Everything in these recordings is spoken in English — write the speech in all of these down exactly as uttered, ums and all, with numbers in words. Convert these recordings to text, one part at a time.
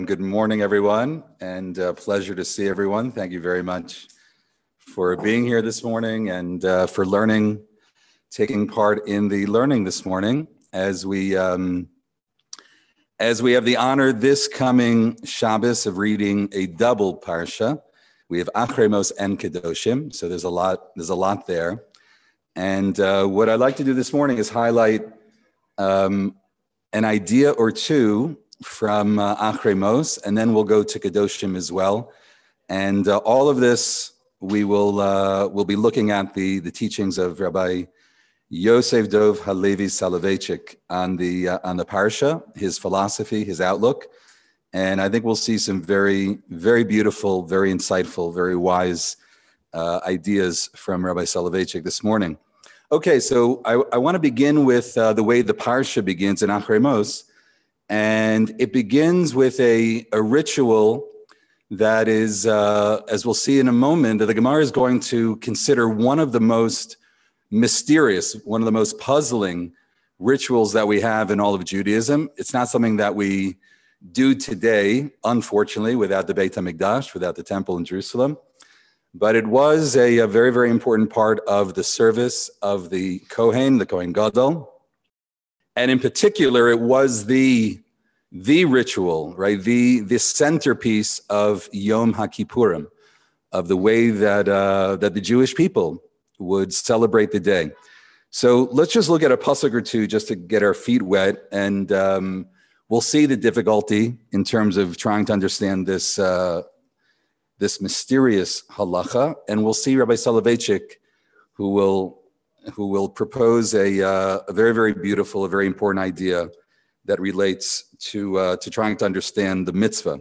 Good morning, everyone, and uh, pleasure to see everyone. Thank you very much for being here this morning and uh, for learning, taking part in the learning this morning as we um, as we have the honor this coming Shabbos of reading a double parsha. We have Achrei Mos and Kedoshim, so there's a lot there's a lot there. And uh, what I'd like to do this morning is highlight um, an idea or two from uh, Achrei Mos, and then we'll go to Kedoshim as well. And uh, all of this, we will uh, we'll be looking at the, the teachings of Rabbi Yosef Dov Halevi Soloveitchik on the uh, on the parsha, his philosophy, his outlook, and I think we'll see some very very beautiful, very insightful, very wise uh, ideas from Rabbi Soloveitchik this morning. Okay, so I, I want to begin with uh, the way the parsha begins in Achrei Mos. And it begins with a, a ritual that is, uh, as we'll see in a moment, that the Gemara is going to consider one of the most mysterious, one of the most puzzling rituals that we have in all of Judaism. It's not something that we do today, unfortunately, without the Beit HaMikdash, without the temple in Jerusalem. But it was a, a very, very important part of the service of the Kohen, the Kohen Gadol. And in particular, it was the, the ritual, right? The, the centerpiece of Yom HaKippurim, of the way that, uh, that the Jewish people would celebrate the day. So let's just look at a pasuk or two just to get our feet wet, and um, we'll see the difficulty in terms of trying to understand this, uh, this mysterious halacha, and we'll see Rabbi Soloveitchik, who will who will propose a, uh, a very, very beautiful, a very important idea that relates to, uh, to trying to understand the mitzvah.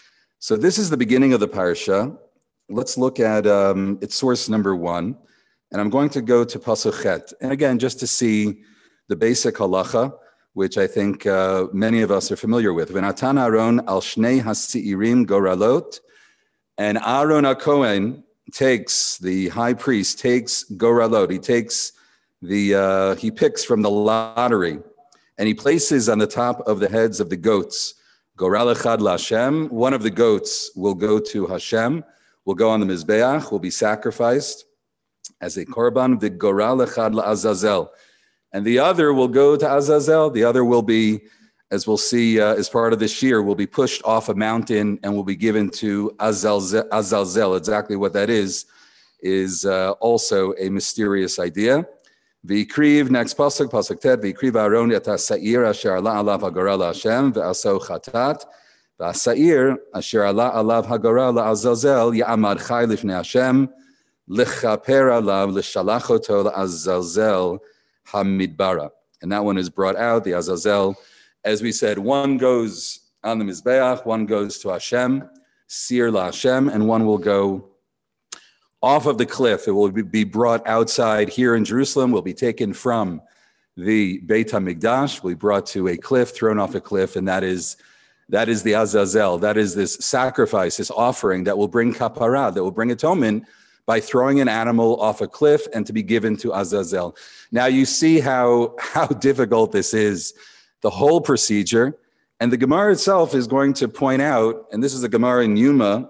So this is the beginning of the parsha. Let's look at um, its source number one. And I'm going to go to Pasuk Chet. And again, just to see the basic halacha, which I think uh, many of us are familiar with. V'natan Aaron al shnei hasi'irim goralot. And Aaron HaKohen takes, the high priest takes goralot. He takes the, uh, he picks from the lottery, and he places on the top of the heads of the goats, goral echad laHashem. One of the goats will go to Hashem, will go on the Mizbeach, will be sacrificed as a korban, the goral echad laAzazel. And the other will go to Azazel. The other will be, as we'll see uh, as part of this year, will be pushed off a mountain and will be given to Azazel. Azazel. Exactly what that is, is uh, also a mysterious idea. V'ikriv, next pasuk, pasuk tet, v'ikriv Aaron et ha'sa'ir asher ala alav hagora laHashem v'aso chatat v'ha'sa'ir asher ala alav hagora la'azazel ya'amad chai lifnei Hashem l'chaper alav l'shalach oto la'azazel hamidbara. And that one is brought out, the Azazel. As we said, one goes on the Mizbeach, one goes to Hashem, Sir La Hashem, and one will go off of the cliff. It will be brought outside here in Jerusalem, will be taken from the Beit HaMikdash, will be brought to a cliff, thrown off a cliff, and that is that is the Azazel. That is this sacrifice, this offering that will bring kapara, that will bring atonement by throwing an animal off a cliff and to be given to Azazel. Now you see how, how difficult this is, the whole procedure. And the Gemara itself is going to point out, and this is a Gemara in Yuma,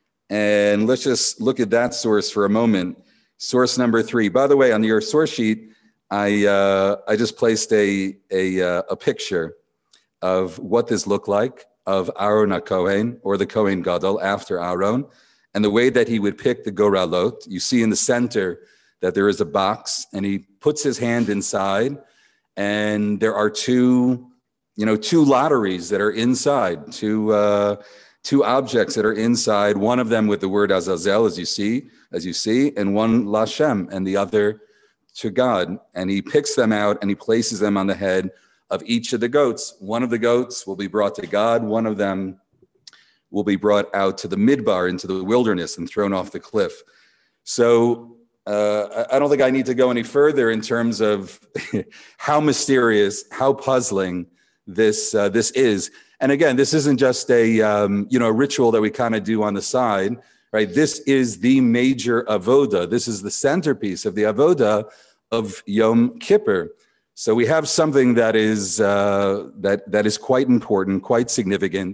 and let's just look at that source for a moment. Source number three. By the way, on your source sheet, I uh, I just placed a a, uh, a picture of what this looked like of Aaron HaKohen, or the Kohen Gadol after Aaron, and the way that he would pick the goralot. You see in the center that there is a box, and he puts his hand inside, and there are two, you know, two lotteries that are inside, two uh, two objects that are inside. One of them with the word Azazel, as you see, as you see, and one laHashem, and the other to God. And he picks them out and he places them on the head of each of the goats. One of the goats will be brought to God. One of them will be brought out to the midbar, into the wilderness, and thrown off the cliff. So uh, I don't think I need to go any further in terms of how mysterious, how puzzling this uh, this is. And again, this isn't just a um, you know a ritual that we kind of do on the side, right? This is the major avoda. This is the centerpiece of the avoda of Yom Kippur. So we have something that is uh, that that is quite important, quite significant,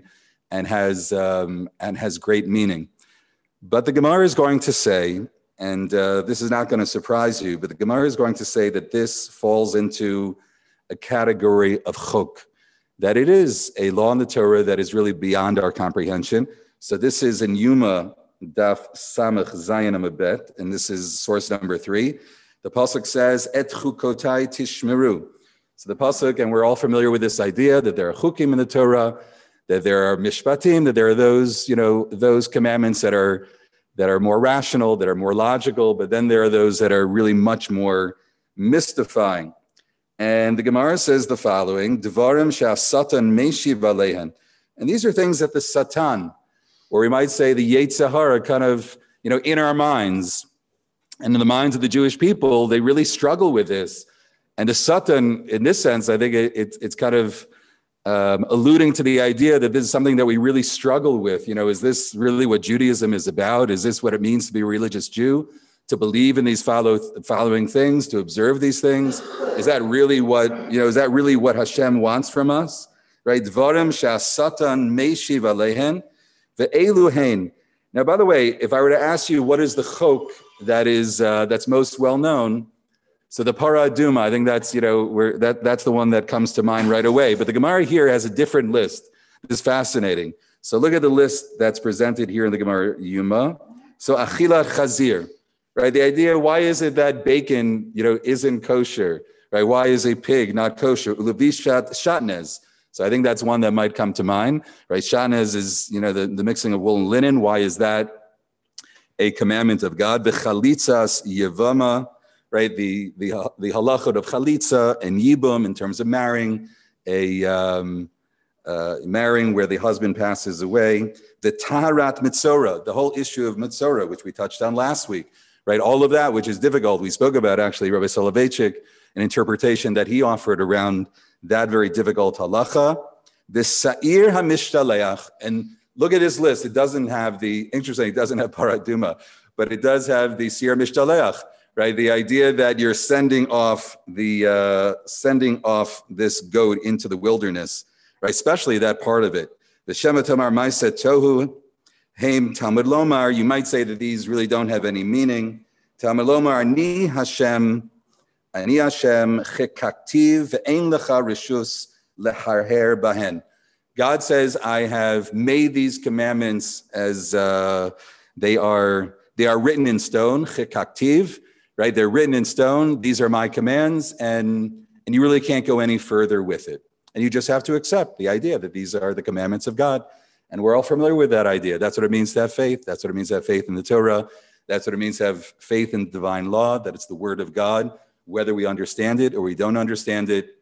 and has um, and has great meaning. But the Gemara is going to say, and uh, this is not going to surprise you, but the Gemara is going to say that this falls into a category of chok, that it is a law in the Torah that is really beyond our comprehension. So this is in Yuma, Daf Samach Zayin Amabet, and this is source number three. The pasuk says, "Et chukotai tishmeru." So the pasuk, and we're all familiar with this idea that there are chukim in the Torah, that there are mishpatim, that there are those, you know, those commandments that are that are more rational, that are more logical, but then there are those that are really much more mystifying. And the Gemara says the following: "Devarim she'asatan meishiv alehen," and these are things that the Satan, or we might say the Yetzer Hara, kind of, you know, in our minds. And in the minds of the Jewish people, they really struggle with this. And the Satan, in this sense, I think it, it, it's kind of um, alluding to the idea that this is something that we really struggle with. You know, is this really what Judaism is about? Is this what it means to be a religious Jew? To believe in these follow, following things, to observe these things? Is that really what, you know, is that really what Hashem wants from us? Right? Dvarim she'asatan meishiv alehen ve'elu hein. Now, by the way, if I were to ask you what is the chok that is uh, that's most well known, so the para aduma, I think that's, you know, where that that's the one that comes to mind right away. But the Gemara here has a different list. This is fascinating. So look at the list that's presented here in the Gemara Yuma. So achilat chazir, right? The idea, why is it that bacon, you know, isn't kosher, right? Why is a pig not kosher? Ulavishat shatnez. So I think that's one that might come to mind, right? Shatnez is, you know, the, the mixing of wool and linen. Why is that a commandment of God? V'chalitzas yevama, right? The the the halachot of chalitza and yibum in terms of marrying a um, uh, marrying where the husband passes away. The taharat mitzora, the whole issue of mitzora, which we touched on last week, right? All of that, which is difficult. We spoke about actually Rabbi Soloveitchik, an interpretation that he offered around that very difficult halacha. The sa'ir hamishtaleach, and look at this list. It doesn't have the, interesting, it doesn't have paraduma, but it does have the sa'ir mishtaleach, right? The idea that you're sending off the, uh, sending off this goat into the wilderness, right? Especially that part of it. The Shema Tamar Maisa Tohu, Haim Talmud Lomar, you might say that these really don't have any meaning. Talmud Lomar, Ni Hashem, Ani Hashem chekaktiv ve'ein lecha rishus leharher bahen. God says, I have made these commandments as uh, they are they are written in stone, chekaktiv, right? They're written in stone. These are my commands, and and you really can't go any further with it. And you just have to accept the idea that these are the commandments of God. And we're all familiar with that idea. That's what it means to have faith. That's what it means to have faith in the Torah. That's what it means to have faith in divine law, that it's the word of God. Whether we understand it or we don't understand it,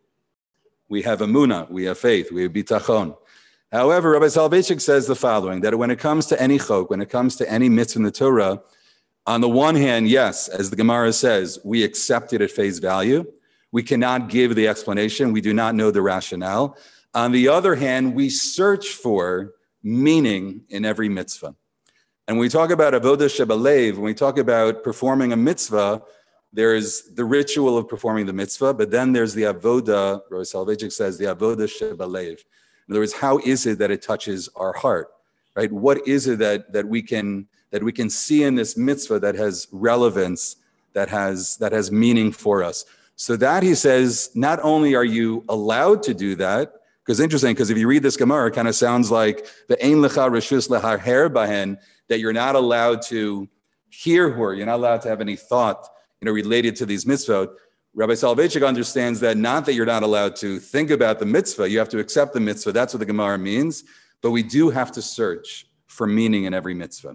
we have emunah, we have faith, we have bitachon. However, Rabbi Soloveitchik says the following, that when it comes to any chok, when it comes to any mitzvah in the Torah, on the one hand, yes, as the Gemara says, we accept it at face value. We cannot give the explanation. We do not know the rationale. On the other hand, we search for meaning in every mitzvah. And when we talk about avodah shebalev, when we talk about performing a mitzvah, there's the ritual of performing the mitzvah, but then there's the avodah, Rabbi Soloveitchik says, the avodah shebalev. In other words, how is it that it touches our heart, right? What is it that, that we can that we can see in this mitzvah that has relevance, that has that has meaning for us? So that, he says, not only are you allowed to do that, because interesting, because if you read this Gemara, it kind of sounds like the ein lecha reshus leharher bahen, that you're not allowed to hear her, you're not allowed to have any thought, you know, related to these mitzvot. Rabbi Soloveitchik understands that not that you're not allowed to think about the mitzvah, you have to accept the mitzvah. That's what the Gemara means. But we do have to search for meaning in every mitzvah.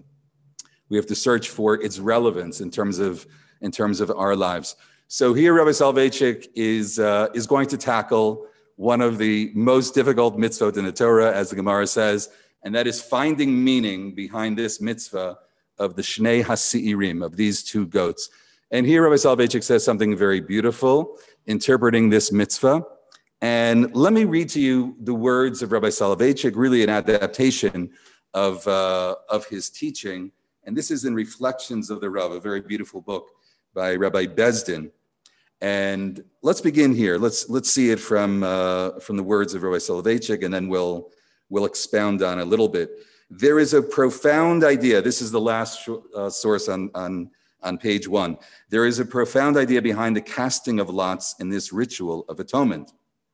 We have to search for its relevance in terms of in terms of our lives. So here, Rabbi Soloveitchik is uh, is going to tackle one of the most difficult mitzvot in the Torah, as the Gemara says, and that is finding meaning behind this mitzvah of the Shnei HaSeirim, of these two goats. And here Rabbi Soloveitchik says something very beautiful, interpreting this mitzvah. And let me read to you the words of Rabbi Soloveitchik, really an adaptation of, uh, of his teaching. And this is in Reflections of the Rav, a very beautiful book by Rabbi Bezdin. And let's begin here. Let's let's see it from uh, from the words of Rabbi Soloveitchik, and then we'll will expound on a little bit. There is a profound idea. This is the last uh, source on, on, on page one. There is a profound idea behind the casting of lots in this ritual of atonement.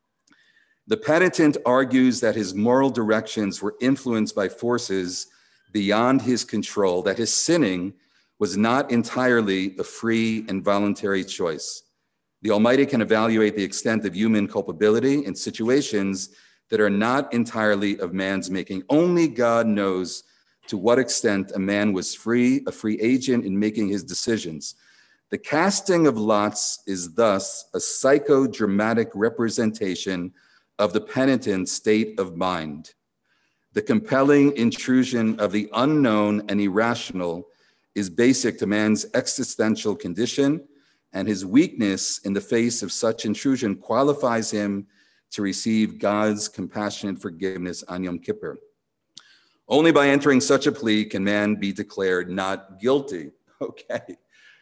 The penitent argues that his moral directions were influenced by forces beyond his control, that his sinning was not entirely a free and voluntary choice. The Almighty can evaluate the extent of human culpability in situations that are not entirely of man's making. Only God knows to what extent a man was free, a free agent in making his decisions. The casting of lots is thus a psychodramatic representation of the penitent's state of mind. The compelling intrusion of the unknown and irrational is basic to man's existential condition, and his weakness in the face of such intrusion qualifies him to receive God's compassionate forgiveness on Yom Kippur. Only by entering such a plea can man be declared not guilty. Okay.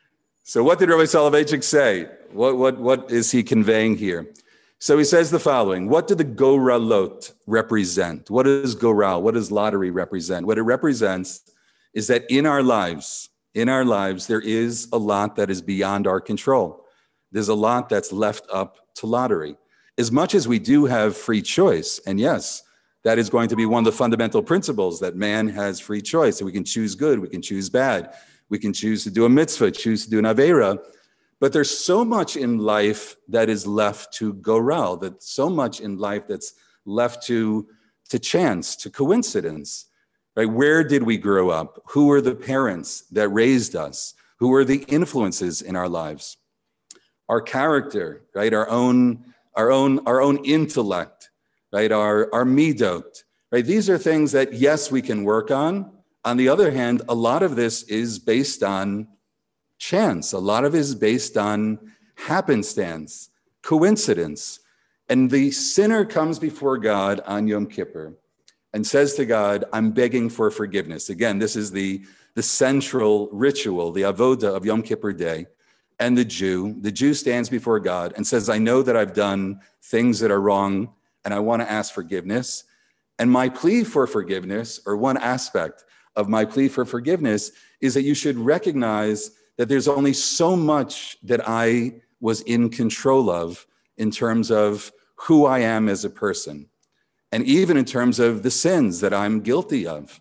So what did Rabbi Soloveitchik say? What, what, what is he conveying here? So he says the following: what do the goralot represent? What is goral? What does lottery represent? What it represents is that in our lives, in our lives, there is a lot that is beyond our control. There's a lot that's left up to lottery. As much as we do have free choice, and yes, that is going to be one of the fundamental principles, that man has free choice, that we can choose good, we can choose bad, we can choose to do a mitzvah, choose to do an avera. But there's so much in life that is left to goral, that so much in life that's left to, to chance, to coincidence, right? Where did we grow up? Who were the parents that raised us? Who were the influences in our lives? Our character, right? Our own, our own, our own intellect, right? Our, our midot, right? These are things that, yes, we can work on. On the other hand, a lot of this is based on chance. A lot of it is based on happenstance, coincidence. And the sinner comes before God on Yom Kippur and says to God, I'm begging for forgiveness. Again, this is the, the central ritual, the avoda of Yom Kippur Day. And the Jew, the Jew stands before God and says, I know that I've done things that are wrong and I want to ask forgiveness. And my plea for forgiveness, or one aspect of my plea for forgiveness, is that you should recognize that there's only so much that I was in control of in terms of who I am as a person, and even in terms of the sins that I'm guilty of.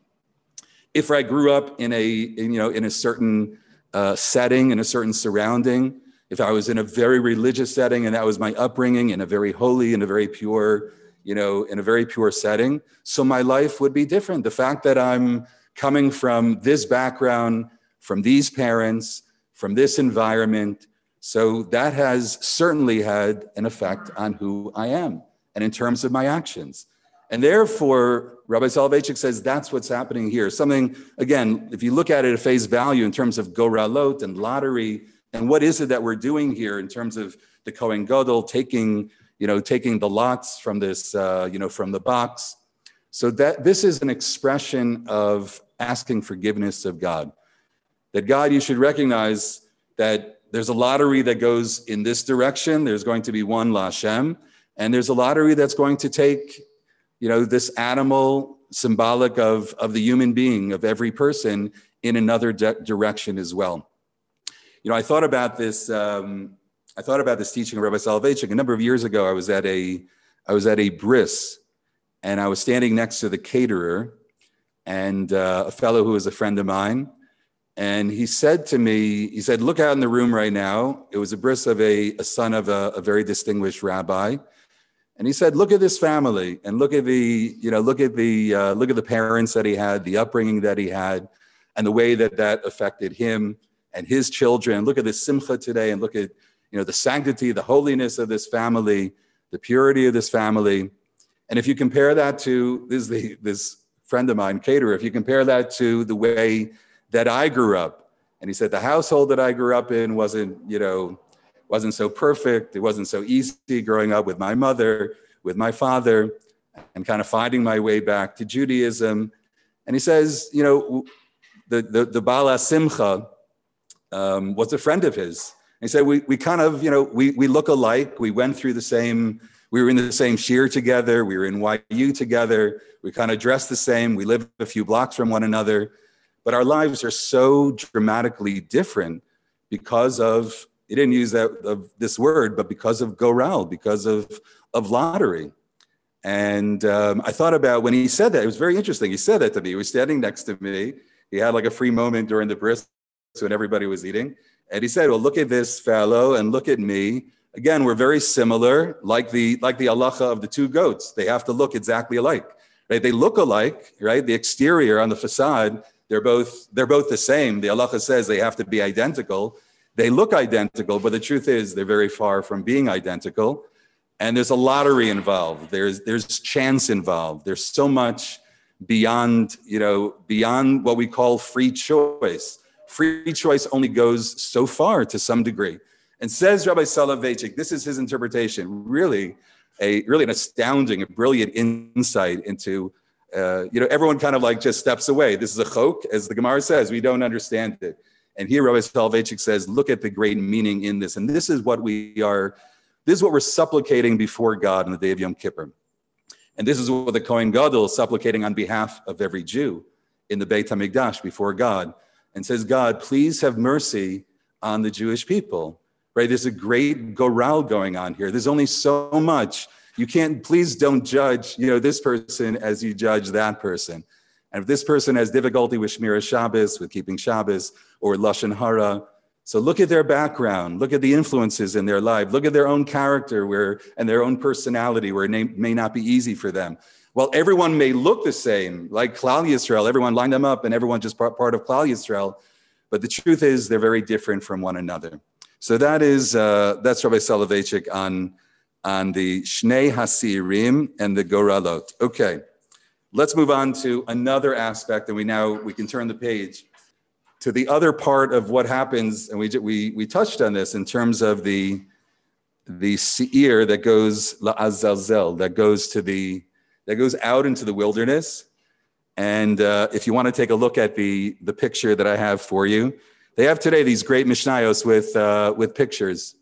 If I grew up in a, in, you know, in a certain uh, setting, in a certain surrounding, if I was in a very religious setting and that was my upbringing, in a very holy and a very pure, you know, in a very pure setting, so my life would be different. The fact that I'm coming from this background, from these parents, from this environment, so that has certainly had an effect on who I am and in terms of my actions. And therefore, Rabbi Soloveitchik says that's what's happening here. Something, again, if you look at it at face value in terms of goralot and lottery, and what is it that we're doing here in terms of the Kohen Gadol taking, you know, taking the lots from this, uh, you know, from the box. So that this is an expression of asking forgiveness of God. That God, you should recognize that there's a lottery that goes in this direction. There's going to be one LaHashem, and there's a lottery that's going to take, you know, this animal symbolic of, of the human being, of every person, in another de- direction as well. You know, I thought about this. Um, I thought about this teaching of Rabbi Soloveitchik. A number of years ago, I was at a, I was at a bris, and I was standing next to the caterer, and uh, a fellow who was a friend of mine. And he said to me, he said, look out in the room right now. It was a bris of a, a son of a, a very distinguished rabbi. And he said, look at this family and look at the, you know, look at the, uh, look at the parents that he had, the upbringing that he had, and the way that that affected him and his children. Look at the simcha today and look at, you know, the sanctity, the holiness of this family, the purity of this family. And if you compare that to, this is the, this friend of mine, caterer, if you compare that to the way that I grew up, and he said the household that I grew up in wasn't, you know, wasn't so perfect. It wasn't so easy growing up with my mother, with my father, and kind of finding my way back to Judaism. And he says, you know, the the, the Baal HaSimcha um, was a friend of his. And he said, we we kind of, you know, we we look alike. We went through the same, We were in the same shir together. We were in Y U together. We kind of dressed the same. We lived a few blocks from one another. But our lives are so dramatically different because of, he didn't use that of this word, but because of goral, because of, of lottery. And um, I thought about when he said that, it was very interesting. He said that to me. He was standing next to me. He had like a free moment during the bris when everybody was eating. And he said, well, look at this fellow and look at me. Again, we're very similar, like the like the halacha of the two goats. They have to look exactly alike, right? They look alike, right? The exterior on the facade, they're both they're both the same. The halacha says they have to be identical. They look identical, but the truth is they're very far from being identical. And there's a lottery involved. There's there's chance involved. There's so much beyond, you know, beyond what we call free choice. Free choice only goes so far to some degree. And says Rabbi Soloveitchik, this is his interpretation, really a really an astounding, a brilliant insight into, uh, you know, everyone kind of like just steps away. This is a chok, as the Gemara says, we don't understand it. And here Rabbi Soloveitchik says, look at the great meaning in this. And this is what we are, this is what we're supplicating before God on the day of Yom Kippur. And this is what the Kohen Gadol is supplicating on behalf of every Jew in the Beit HaMikdash before God. And says, God, please have mercy on the Jewish people. Right? There's a great goral going on here. There's only so much. You can't, please don't judge, you know, this person as you judge that person. And if this person has difficulty with Shmira Shabbos, with keeping Shabbos, or Lashon Hara, so look at their background, look at the influences in their life, look at their own character where and their own personality where it may not be easy for them. While everyone may look the same, like Klal Yisrael, everyone lined them up and everyone just part, part of Klal Yisrael, but the truth is they're very different from one another. So that is, uh, that's Rabbi Soloveitchik on, on the Shnei Hasirim and the Goralot. Okay, let's move on to another aspect, and we now, we can turn the page to the other part of what happens, and we we we touched on this in terms of the, the Seir that goes, La'azazel, that goes to the, that goes out into the wilderness. And uh, if you want to take a look at the, the picture that I have for you, they have today these great Mishnayos with, uh, with pictures.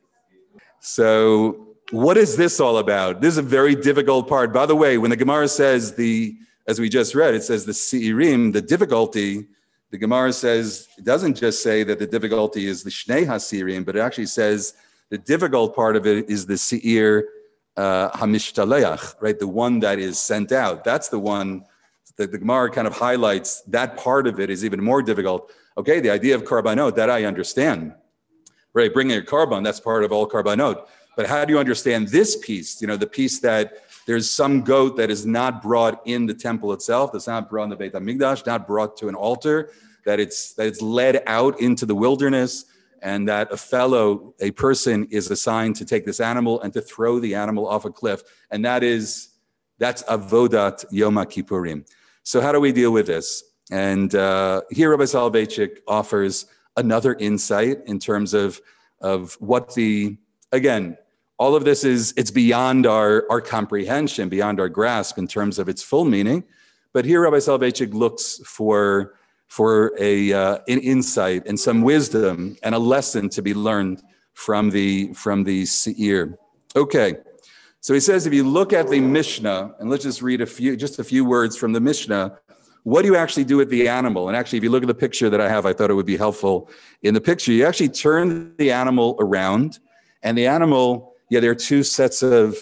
So what is this all about? This is a very difficult part. By the way, when the Gemara says the, as we just read, it says the Seirim, the difficulty, the Gemara says, it doesn't just say that the difficulty is the Shnei HaSeirim, but it actually says the difficult part of it is the Seir uh, HaMishtaleach, right? The one that is sent out. That's the one that the Gemara kind of highlights. That part of it is even more difficult. Okay, the idea of karbanot, that I understand. Right, bringing a carbon, that's part of all karbanot. But how do you understand this piece? You know, the piece that there's some goat that is not brought in the temple itself, that's not brought in the Beit HaMikdash, not brought to an altar, that it's that it's led out into the wilderness, and that a fellow, a person is assigned to take this animal and to throw the animal off a cliff. And that is, that's avodat Yom Kippurim. So how do we deal with this? And uh, here Rabbi Soloveitchik offers another insight in terms of, of what the, again, all of this is, it's beyond our, our comprehension, beyond our grasp in terms of its full meaning. But here Rabbi Soloveitchik looks for, for a, uh, an insight and some wisdom and a lesson to be learned from the, from the Seir. Okay, so he says, if you look at the Mishnah, and let's just read a few, just a few words from the Mishnah, what do you actually do with the animal? And actually, if you look at the picture that I have, I thought it would be helpful. In the picture, you actually turn the animal around, and the animal, yeah, there are two sets of,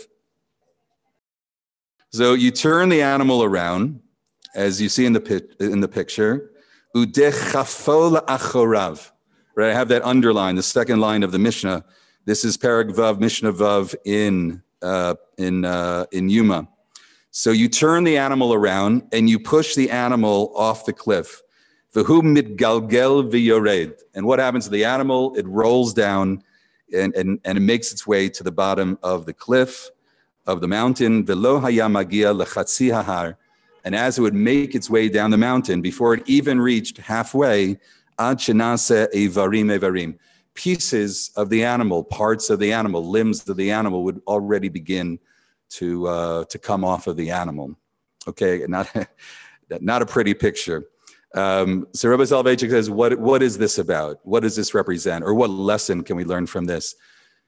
so you turn the animal around, as you see in the in the picture, udechafol achorav, right? I have that underline, the second line of the Mishnah. This is Parag Vav, Mishnah Vav in, uh, in, uh, in Yuma. So you turn the animal around and you push the animal off the cliff. V'hu mitgalgel v'yored. And what happens to the animal? It rolls down and, and, and it makes its way to the bottom of the cliff, of the mountain. V'lo haya magia lechatzi hahar. And as it would make its way down the mountain, before it even reached halfway, ad shenase evarim evarim. Pieces of the animal, parts of the animal, limbs of the animal would already begin to uh, to come off of the animal. Okay, not, not a pretty picture. Um, so Rabbi Soloveitchik says, what, what is this about? What does this represent? Or what lesson can we learn from this?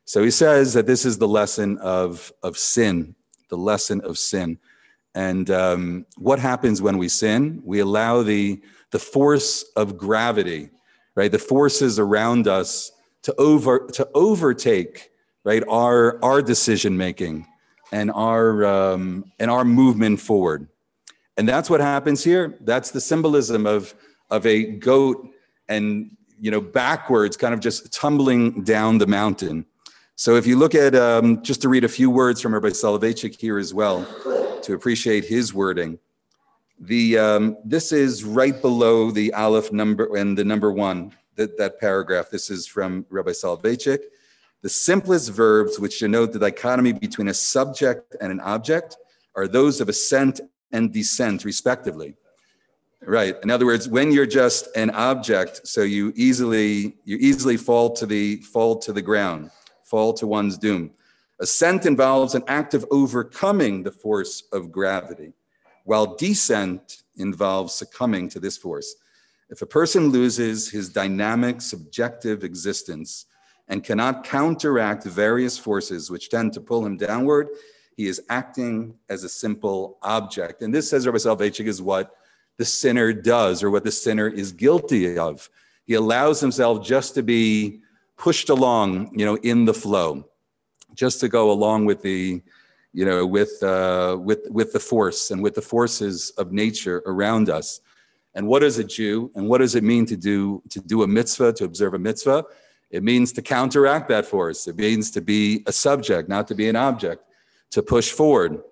So he says that this is the lesson of, of sin, the lesson of sin. And um, what happens when we sin? We allow the, the force of gravity, right? The forces around us to over to overtake, right? Our our decision making and our um, and our movement forward. And that's what happens here. That's the symbolism of of a goat and, you know, backwards, kind of just tumbling down the mountain. So if you look at, um, just to read a few words from Rabbi Soloveitchik here as well, to appreciate his wording. The um, this is right below the Aleph number and the number one, that, that paragraph. This is from Rabbi Soloveitchik. The simplest verbs which denote the dichotomy between a subject and an object are those of ascent and descent, respectively. Right. In other words, when you're just an object, so you easily you easily fall to the fall to the ground, fall to one's doom. Ascent involves an act of overcoming the force of gravity, while descent involves succumbing to this force. If a person loses his dynamic, subjective existence and cannot counteract various forces which tend to pull him downward, he is acting as a simple object. And this, says Rabbi Soloveitchik, is what the sinner does, or what the sinner is guilty of. He allows himself just to be pushed along, you know, in the flow, just to go along with the, you know, with uh, with with the force and with the forces of nature around us. And what is a Jew? And what does it mean to do to do a mitzvah, to observe a mitzvah? It means to counteract that force. It means to be a subject, not to be an object, to push forward.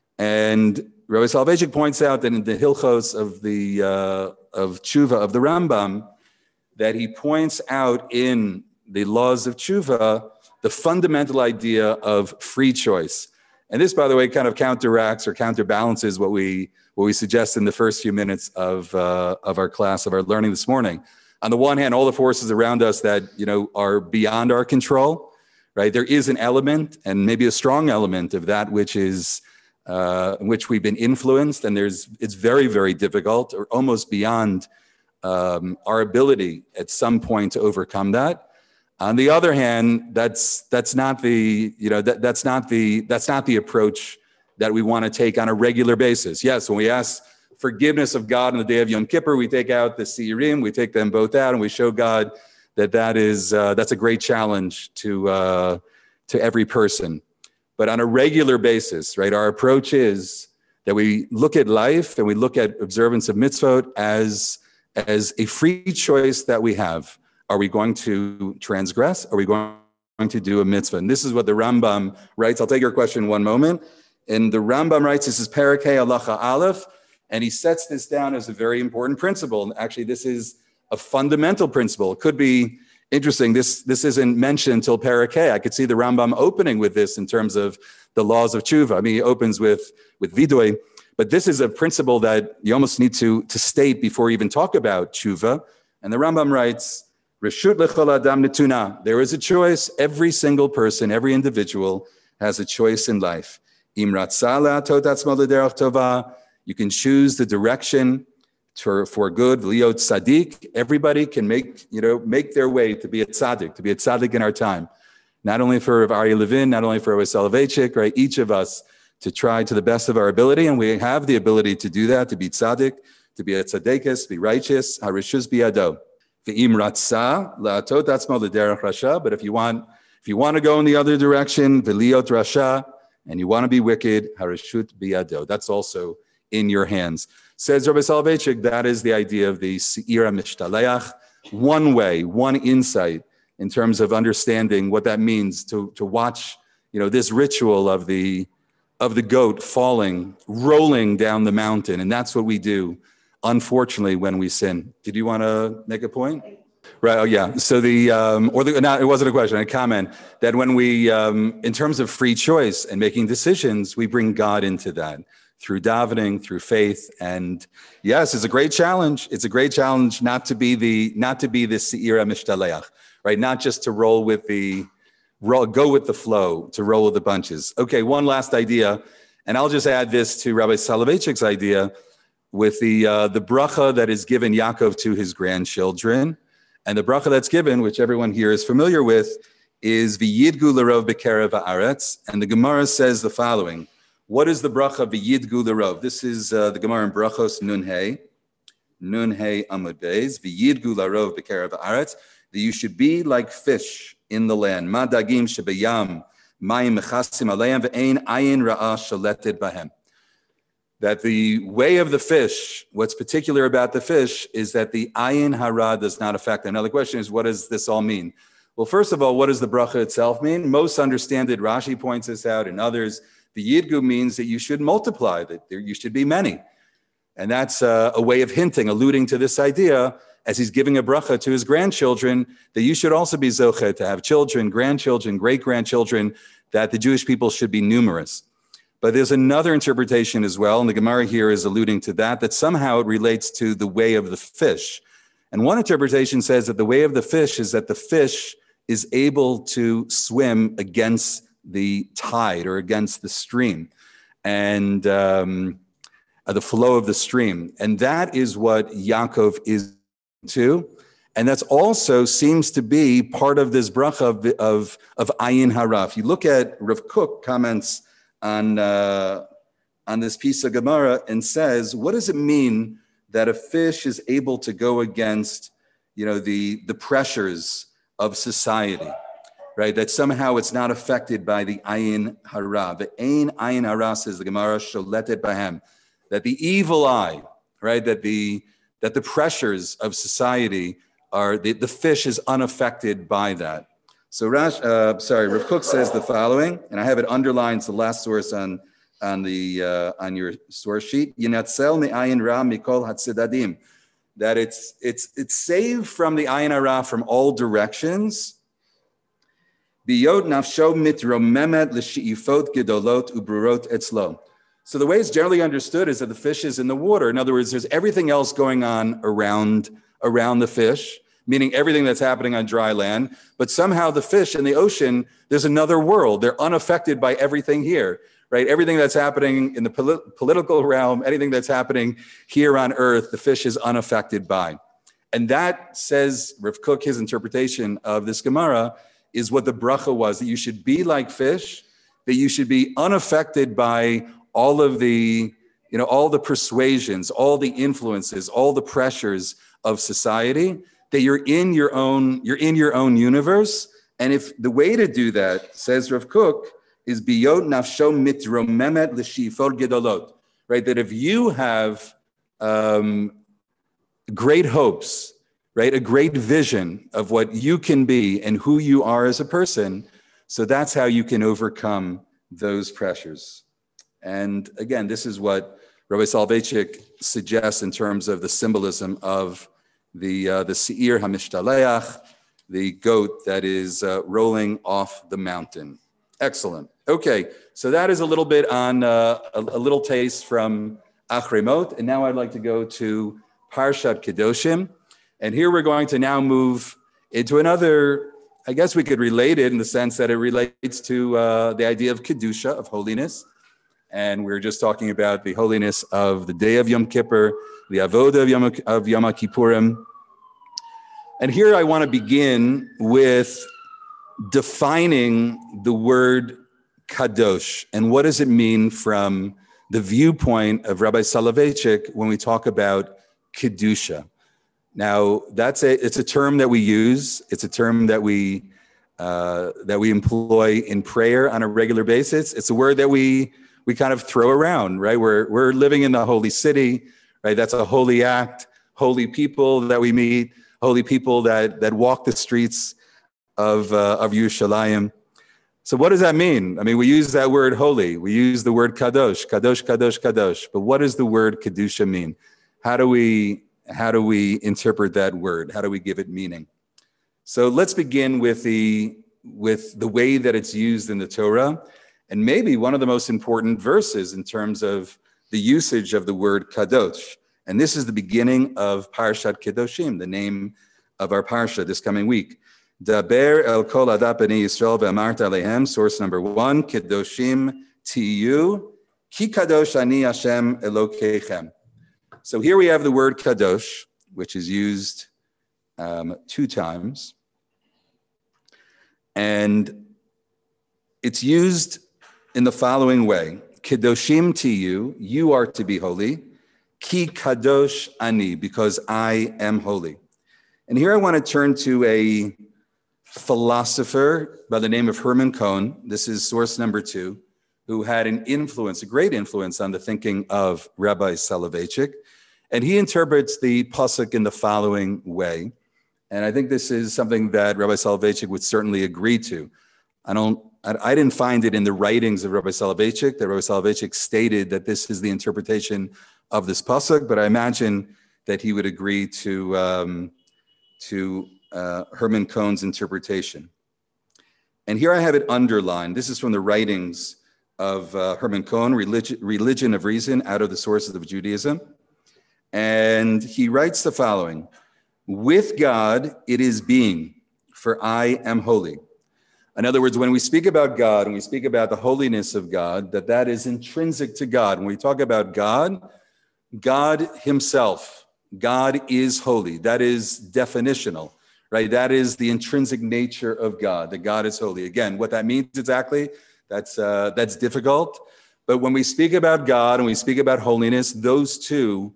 And Rabbi Soloveitchik points out that in the Hilchos of the uh, of Tshuva of the Rambam, that he points out in the laws of Tshuva the fundamental idea of free choice. And this, by the way, kind of counteracts or counterbalances what we what we suggest in the first few minutes of uh, of our class, of our learning this morning. On the one hand, all the forces around us that, you know, are beyond our control, right? There is an element, and maybe a strong element, of that which is uh, in which we've been influenced, and there's it's very, very difficult, or almost beyond um, our ability at some point to overcome that. On the other hand, that's that's not the you know that that's not the that's not the approach that we want to take on a regular basis. Yes, when we ask forgiveness of God on the day of Yom Kippur, we take out the Seirim, we take them both out, and we show God that that is uh, that's a great challenge to uh, to every person. But on a regular basis, right, our approach is that we look at life and we look at observance of mitzvot as as a free choice that we have. Are we going to transgress? Are we going to do a mitzvah? And this is what the Rambam writes. I'll take your question in one moment. And the Rambam writes, this is Perek Hey Halacha Aleph, and he sets this down as a very important principle. And actually, this is a fundamental principle. It could be interesting. This, this isn't mentioned until Perek Hey. I could see the Rambam opening with this in terms of the laws of tshuva. I mean, he opens with, with vidui, but this is a principle that you almost need to, to state before you even talk about tshuva. And the Rambam writes, Reshut lechol adam netuna. There is a choice. Every single person, every individual has a choice in life. Im ratzah la'atot atzmo l'derech tova. You can choose the direction for, for good. V'liot tzaddik. Everybody can make, you know, make their way to be a tzaddik, to be a tzaddik in our time. Not only for Rav Aryeh Levin, not only for Rabbi Soloveitchik, right? Each of us to try to the best of our ability, and we have the ability to do that, to be tzaddik, to be a tzaddikus, be righteous. Harishus biyado. But if you want, if you want to go in the other direction, v'liot rasha, and you want to be wicked, harishut biyado. That's also in your hands. Says Rabbi Soloveitchik, that is the idea of the se'ira mishtaleach. One way, one insight in terms of understanding what that means to, to watch, you know, this ritual of the of the goat falling, rolling down the mountain, and that's what we do. Unfortunately, when we sin. Did you want to make a point? Right. Oh, yeah. So the, um, or the, no, it wasn't a question, a comment that when we, um, in terms of free choice and making decisions, we bring God into that through davening, through faith. And yes, it's a great challenge. It's a great challenge not to be the, not to be the se'ira mishtaleach, right? Not just to roll with the, roll, go with the flow, to roll with the bunches. Okay. One last idea. And I'll just add this to Rabbi Soloveitchik's idea with the uh, the bracha that is given Yaakov to his grandchildren. And the bracha that's given, which everyone here is familiar with, is V'yidgu l'rov b'kerev ha'aretz, and the Gemara says the following. What is the bracha V'yidgu l'rov? This is uh, the Gemara in Brachos Nun Hey, Nun Hey Amud Beis, V'yidgu l'rov b'kerev ha'aretz, that you should be like fish in the land. Ma dagim shebeyam mayim mechasim aleim ve'ein ayin ra'ah shaleted bahem. That the way of the fish, what's particular about the fish is that the ayin hara does not affect them. Now the question is, what does this all mean? Well, first of all, what does the bracha itself mean? Most understand it. Rashi points this out, and others. The yidgu means that you should multiply, that there, you should be many. And that's uh, a way of hinting, alluding to this idea, as he's giving a bracha to his grandchildren, that you should also be zocheh, to have children, grandchildren, great-grandchildren, that the Jewish people should be numerous. But there's another interpretation as well, and the Gemara here is alluding to that, that somehow it relates to the way of the fish. And one interpretation says that the way of the fish is that the fish is able to swim against the tide or against the stream and um, uh, the flow of the stream. And that is what Yaakov is to. And that's also seems to be part of this bracha of, of, of ayin hara. If you look at Rav Kook comments on, uh, on this piece of Gemara and says, what does it mean that a fish is able to go against, you know, the, the pressures of society, right? That somehow it's not affected by the ayin hara. The ain ayin hara, says the Gemara, sholetet bahem, that the evil eye, right? That the that the pressures of society are, the, the fish is unaffected by that. So Rash, uh, sorry, Rav Kook says the following, and I have it underlined, it's the last source on on the uh, on your source sheet. Yinatzel me'ayin ra mikol hatzidadim. That it's it's it's saved from the ayin hara from all directions. Biyot nafsho mitromemet l'sheifot gedolot ubrurot etzlo. So the way it's generally understood is that the fish is in the water. In other words, there's everything else going on around around the fish, meaning everything that's happening on dry land. But somehow the fish in the ocean, there's another world. They're unaffected by everything here. Right? Everything that's happening in the polit- political realm, anything that's happening here on earth, the fish is unaffected by. And that, says Rav Kook, his interpretation of this Gemara, is what the bracha was, that you should be like fish, that you should be unaffected by all of the, you know, all the persuasions, all the influences, all the pressures of society, that you're in your own, you're in your own universe. And if the way to do that, says Rav Kook, is biyot nafsho mitromemet l'shifot gedolot, right? That if you have um, great hopes, right, a great vision of what you can be and who you are as a person, so that's how you can overcome those pressures. And again, this is what Rabbi Soloveitchik suggests in terms of the symbolism of the uh, the seir hamishtaleyach, the goat that is uh, rolling off the mountain. Excellent. Okay, so that is a little bit on uh, a, a little taste from Achremot, and now I'd like to go to Parshat Kedoshim, and here we're going to now move into another. I guess we could relate it in the sense that it relates to uh, the idea of kedusha, of holiness, and we we're just talking about the holiness of the day of Yom Kippur, the avoda of Yom, of Yom Kippurim, and here I want to begin with defining the word kadosh and what does it mean from the viewpoint of Rabbi Soloveitchik when we talk about kedusha. Now, that's a it's a term that we use. It's a term that we uh, that we employ in prayer on a regular basis. It's a word that we we kind of throw around, right? We're we're living in the holy city, right? That's a holy act. Holy people that we meet, holy people that that walk the streets of uh, of Yerushalayim. So what does that mean? I mean, we use that word holy. We use the word kadosh, kadosh, kadosh, kadosh. But what does the word kedusha mean? How do we how do we interpret that word? How do we give it meaning? So let's begin with the with the way that it's used in the Torah, and maybe one of the most important verses in terms of the usage of the word kadosh. And this is the beginning of Parshat Kedoshim, the name of our parsha this coming week. Daber el kol adat b'nei Yisrael ve'amarta alehem, source number one, Kedoshim tiyu, ki kadosh ani Hashem Elokeichem. So here we have the word kadosh, which is used um, two times. And it's used in the following way. Kedoshim tiyu, you are to be holy. Ki kadosh ani, because I am holy. And here I want to turn to a philosopher by the name of Herman Cohen. This is source number two, who had an influence, a great influence on the thinking of Rabbi Soloveitchik. And he interprets the pasuk in the following way. And I think this is something that Rabbi Soloveitchik would certainly agree to. I don't, I, I didn't find it in the writings of Rabbi Soloveitchik that Rabbi Soloveitchik stated that this is the interpretation of this pasuk, but I imagine that he would agree to, um, to uh, Herman Cohen's interpretation. And here I have it underlined. This is from the writings of uh, Herman Cohen, Religion, Religion of Reason, Out of the Sources of Judaism. And he writes the following: with God, it is being, for I am holy. In other words, when we speak about God and we speak about the holiness of God, that that is intrinsic to God. When we talk about God, God himself, God is holy. That is definitional, right? That is the intrinsic nature of God, that God is holy. Again, what that means exactly, that's, uh, that's difficult. But when we speak about God and we speak about holiness, those two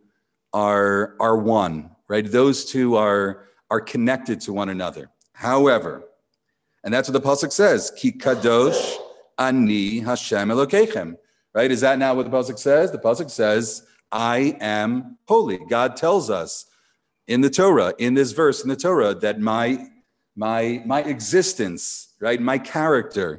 are, are one, right? Those two are, are connected to one another. However, and that's what the pasuk says, Ki kadosh ani Hashem Elokeichem, right? Is that not what the pasuk says? The pasuk says, I am holy. God tells us in the Torah, in this verse in the Torah, that my, my, my existence, right, my character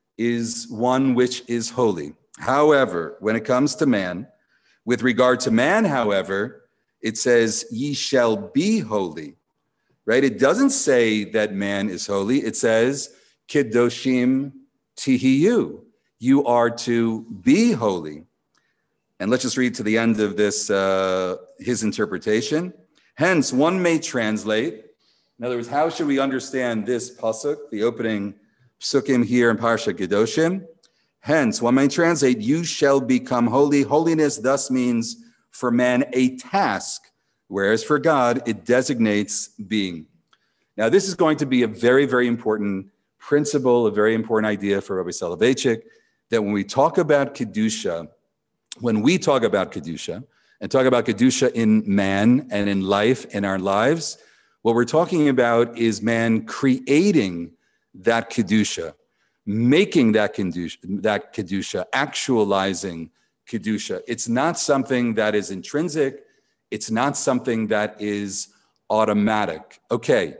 is one which is holy. However, when it comes to man, with regard to man, however, it says, ye shall be holy, right? It doesn't say that man is holy. It says, Kedoshim tihiyu, you are to be holy. And let's just read to the end of this, uh, his interpretation. Hence, one may translate, in other words, how should we understand this pasuk, the opening psukim here in Parsha Kedoshim? Hence, one may translate, you shall become holy. Holiness thus means for man a task, whereas for God, it designates being. Now, this is going to be a very, very important principle, a very important idea for Rabbi Soloveitchik, that when we talk about Kedusha, when we talk about Kedusha, and talk about Kedusha in man and in life, in our lives, what we're talking about is man creating that Kedusha, making that Kedusha, that Kedusha, actualizing Kedusha. It's not something that is intrinsic. It's not something that is automatic. Okay,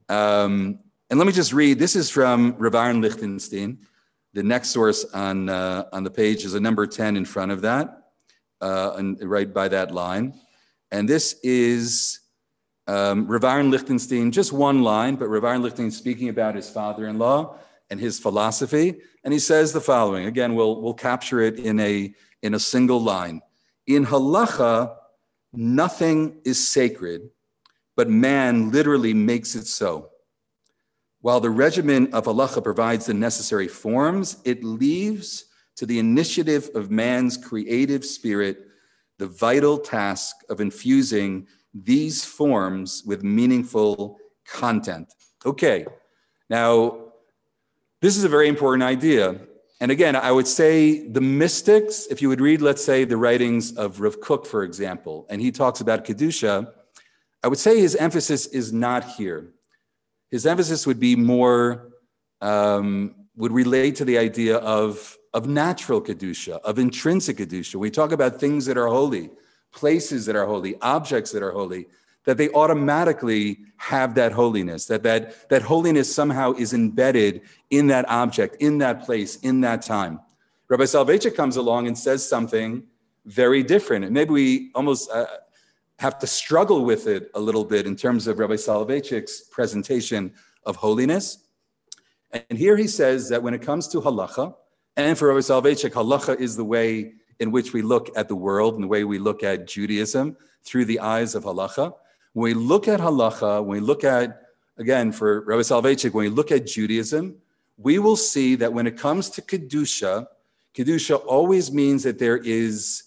um, and let me just read. This is from Rav Aaron Lichtenstein. The next source on, uh, on the page is a number ten in front of that, uh, and right by that line. And this is um, Rav Aaron Lichtenstein, just one line, but Rav Aaron Lichtenstein speaking about his father-in-law and his philosophy. And he says the following. Again, we'll, we'll capture it in a, in a single line. In halacha, nothing is sacred, but man literally makes it so. While the regimen of halacha provides the necessary forms, it leaves to the initiative of man's creative spirit the vital task of infusing these forms with meaningful content. Okay, now this is a very important idea. And again, I would say the mystics, if you would read, let's say, the writings of Rav Kook, for example, and he talks about Kedusha, I would say his emphasis is not here. His emphasis would be more, um, would relate to the idea of, of natural Kedusha, of intrinsic Kedusha. We talk about things that are holy, places that are holy, objects that are holy, that they automatically have that holiness, that, that, that holiness somehow is embedded in that object, in that place, in that time. Rabbi Soloveitchik comes along and says something very different. And maybe we almost uh, have to struggle with it a little bit in terms of Rabbi Soloveitchik's presentation of holiness. And here he says that when it comes to halacha, and for Rabbi Soloveitchik, halacha is the way in which we look at the world and the way we look at Judaism through the eyes of halacha. When we look at halacha, when we look at, again, for Rabbi Soloveitchik, when we look at Judaism, we will see that when it comes to Kedusha, Kedusha always means that there is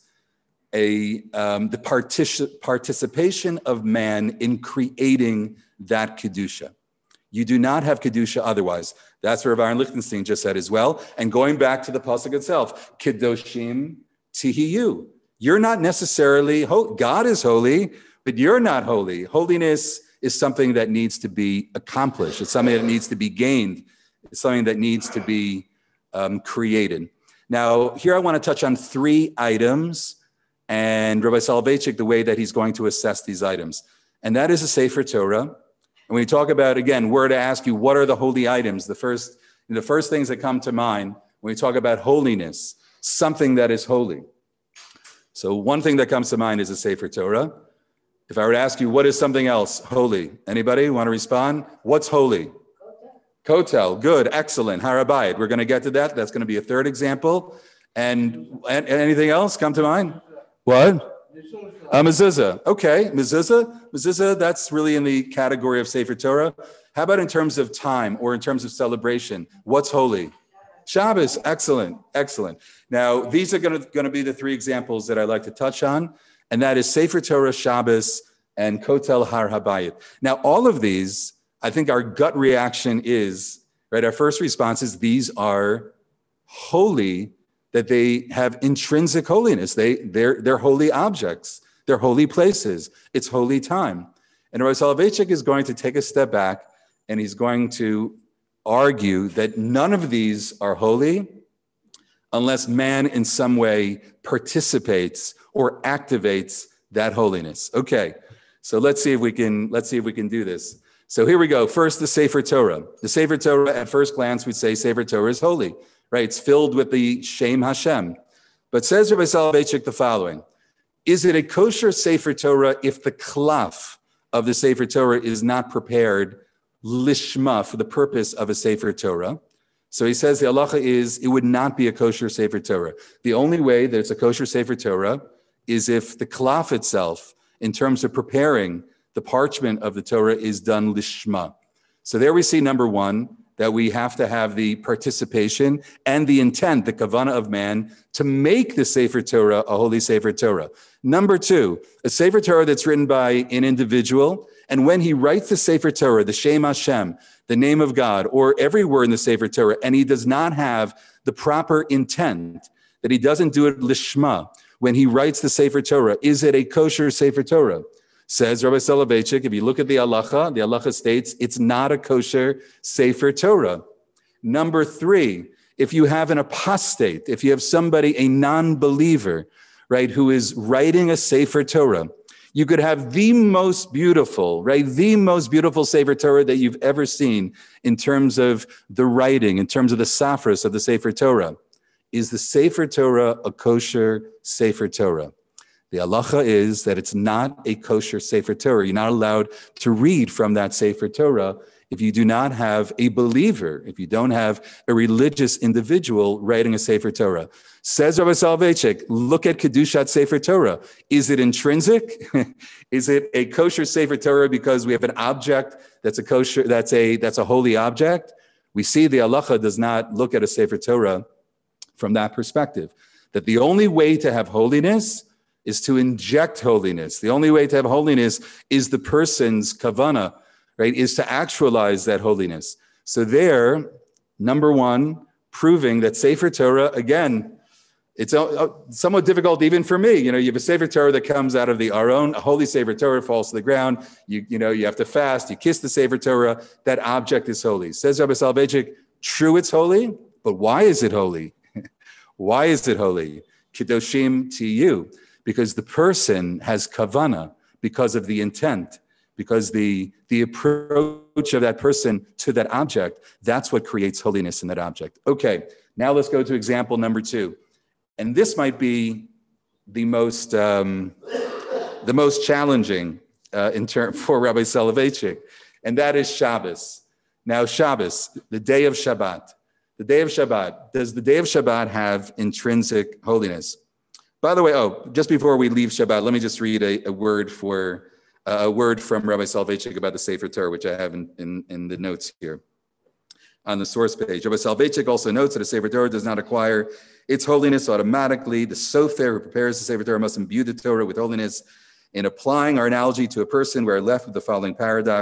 a um, the partic- participation of man in creating that Kedusha. You do not have Kedusha otherwise. That's what Rav Aaron Lichtenstein just said as well. And going back to the pasuk itself, Kedoshim Tihiyu. You're not necessarily, God is holy, but you're not holy. Holiness is something that needs to be accomplished. It's something that needs to be gained. It's something that needs to be um, created. Now, here I want to touch on three items, and Rabbi Soloveitchik, the way that he's going to assess these items. And that is a Sefer Torah. And when you talk about, again, where to ask you, what are the holy items? The first, the first things that come to mind when we talk about holiness, something that is holy. So one thing that comes to mind is a Sefer Torah. If I were to ask you, what is something else holy? Anybody want to respond? What's holy? Kotel. Good. Excellent. Har HaBayit. We're going to get to that. That's going to be a third example. And, and anything else come to mind? What? A mezuzah. Okay. Mezuzah. Mezuzah, that's really in the category of Sefer Torah. How about in terms of time or in terms of celebration? What's holy? Shabbos. Excellent. Excellent. Now, these are going to, going to be the three examples that I like to touch on. And that is Sefer Torah, Shabbos, and Kotel Har HaBayit. Now, all of these, I think our gut reaction is, right, our first response is these are holy, that they have intrinsic holiness. They, they're, they're holy objects. They're holy places. It's holy time. And Rabbi Soloveitchik is going to take a step back, and he's going to argue that none of these are holy unless man in some way participates or activates that holiness. Okay, so let's see if we can let's see if we can do this. So here we go. First, the Sefer Torah. The Sefer Torah, at first glance, we'd say Sefer Torah is holy, right? It's filled with the Shem Hashem. But says Rabbi Soloveitchik the following: is it a kosher Sefer Torah if the klaf of the Sefer Torah is not prepared lishma, for the purpose of a Sefer Torah? So he says the halacha is it would not be a kosher Sefer Torah. The only way that it's a kosher Sefer Torah is if the klaf itself, in terms of preparing the parchment of the Torah, is done lishma. So there we see, number one, that we have to have the participation and the intent, the kavanah of man, to make the Sefer Torah a holy Sefer Torah. Number two, a Sefer Torah that's written by an individual, and when he writes the Sefer Torah, the Shem Hashem, the name of God, or every word in the Sefer Torah, and he does not have the proper intent, that he doesn't do it lishma, when he writes the Sefer Torah, is it a kosher Sefer Torah? Says Rabbi Soloveitchik, if you look at the halacha, the halacha states it's not a kosher Sefer Torah. Number three, if you have an apostate, if you have somebody, a non-believer, right, who is writing a Sefer Torah, you could have the most beautiful, right, the most beautiful Sefer Torah that you've ever seen in terms of the writing, in terms of the safras of the Sefer Torah. Is the Sefer Torah a kosher Sefer Torah? The halacha is that it's not a kosher Sefer Torah. You're not allowed to read from that Sefer Torah if you do not have a believer, if you don't have a religious individual writing a Sefer Torah. Says Rabbi Soloveitchik, look at Kedushat Sefer Torah. Is it intrinsic? Is it a kosher Sefer Torah because we have an object that's a kosher, that's a that's a holy object? We see the halacha does not look at a Sefer Torah from that perspective. That the only way to have holiness is to inject holiness. The only way to have holiness is the person's kavanah, right, is to actualize that holiness. So there, number one, proving that Sefer Torah, again, it's somewhat difficult even for me. You know, you have a Sefer Torah that comes out of the Aron, a holy Sefer Torah falls to the ground. You, you know, you have to fast, you kiss the Sefer Torah, that object is holy. Says Rabbi Soloveitchik, true, it's holy, but why is it holy? Why is it holy? Kedoshim to you. Because the person has kavanah, because of the intent, because the, the approach of that person to that object, that's what creates holiness in that object. Okay, now let's go to example number two. And this might be the most, um, the most challenging uh, in term for Rabbi Soloveitchik, and that is Shabbos. Now, Shabbos, the day of Shabbat. The day of Shabbat. Does the day of Shabbat have intrinsic holiness? By the way, oh, just before we leave Shabbat, let me just read a, a word for uh, a word from Rabbi Soloveitchik about the Sefer Torah, which I have in, in, in the notes here on the source page. Rabbi Soloveitchik also notes that a Sefer Torah does not acquire its holiness automatically. The sofer who prepares the Sefer Torah must imbue the Torah with holiness. In applying our analogy to a person, we're left with the following paradox.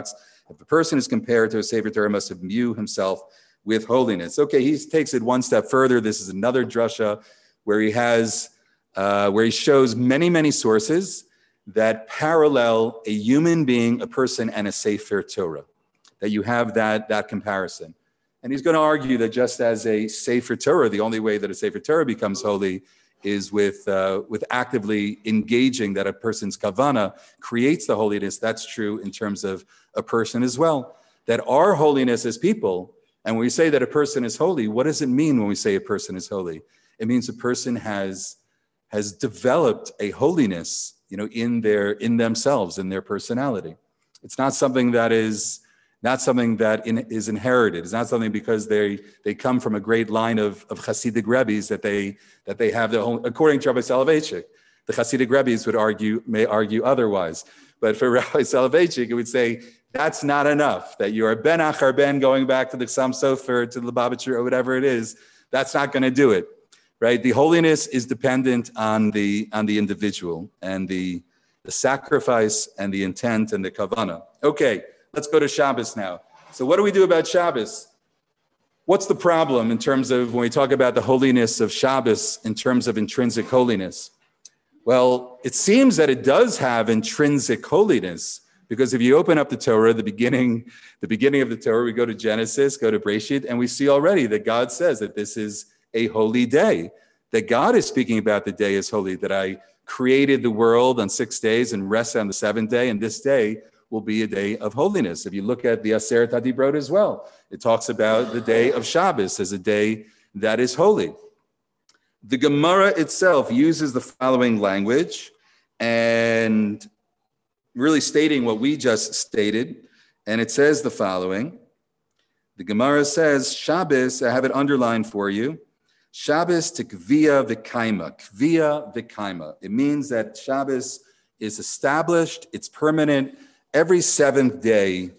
If a person is compared to a Sefer Torah, must imbue himself with holiness. Okay, he takes it one step further. This is another drasha where he has, uh, where he shows many, many sources that parallel a human being, a person, and a Sefer Torah, that you have that, that comparison. And he's going to argue that just as a Sefer Torah, the only way that a Sefer Torah becomes holy is with, uh, with actively engaging that a person's kavana creates the holiness. That's true in terms of a person as well. That our holiness as people, and when we say that a person is holy, what does it mean when we say a person is holy? It means a person has, has developed a holiness, you know, in their, in themselves, in their personality. It's not something that is not something that in, is inherited. It's not something because they they come from a great line of, of Hasidic Rebbes that they that they have the whole, according to Rabbi Soloveitchik. The Hasidic Rebbes would argue, may argue otherwise. But for Rabbi Soloveitchik, it would say, that's not enough, that you are Ben Achar Ben, going back to the Chassam Sofer, to the Lubavitcher, or whatever it is. That's not going to do it, right? The holiness is dependent on the on the individual and the, the sacrifice and the intent and the kavanah. Okay. Let's go to Shabbos now. So what do we do about Shabbos? What's the problem in terms of when we talk about the holiness of Shabbos in terms of intrinsic holiness? Well, it seems that it does have intrinsic holiness, because if you open up the Torah, the beginning, the beginning of the Torah, we go to Genesis, go to Breshit, and we see already that God says that this is a holy day, that God is speaking about the day as holy, that I created the world on six days and rested on the seventh day, and this day will be a day of holiness. If you look at the Aseret HaDibrot as well, it talks about the day of Shabbos as a day that is holy. The Gemara itself uses the following language and really stating what we just stated, and it says the following. The Gemara says, Shabbos, I have it underlined for you, Shabbos to Kviya V'kaima, Kviya V'kaima. It means that Shabbos is established, it's permanent. Every seventh day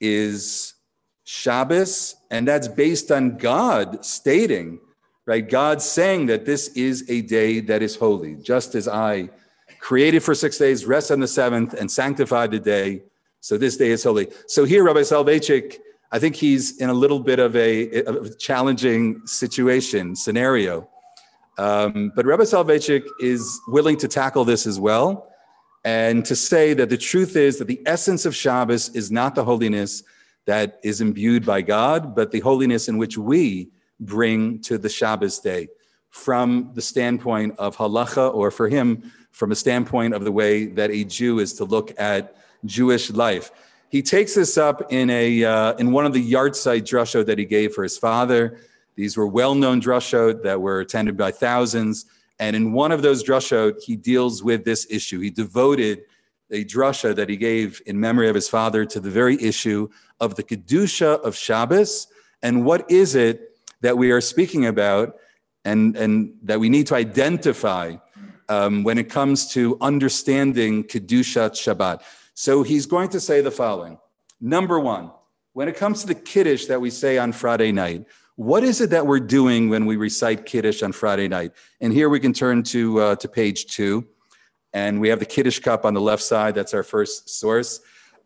is Shabbos, and that's based on God stating, right? God saying that this is a day that is holy, just as I created for six days, rest on the seventh, and sanctified the day, so this day is holy. So here, Rabbi Soloveitchik, I think he's in a little bit of a, a challenging situation, scenario. Um, but Rabbi Soloveitchik is willing to tackle this as well, and to say that the truth is that the essence of Shabbos is not the holiness that is imbued by God, but the holiness in which we bring to the Shabbos day from the standpoint of halacha, or for him, from a standpoint of the way that a Jew is to look at Jewish life. He takes this up in a uh, in one of the yahrzeit drashot that he gave for his father. These were well-known drashot that were attended by thousands. And in one of those drashot, he deals with this issue. He devoted a drasha that he gave in memory of his father to the very issue of the Kedusha of Shabbos, and what is it that we are speaking about and, and that we need to identify um, when it comes to understanding Kedushat Shabbat. So he's going to say the following. Number one, when it comes to the Kiddush that we say on Friday night, what is it that we're doing when we recite Kiddush on Friday night? And here we can turn to uh, to page two, and we have the Kiddush cup on the left side. That's our first source.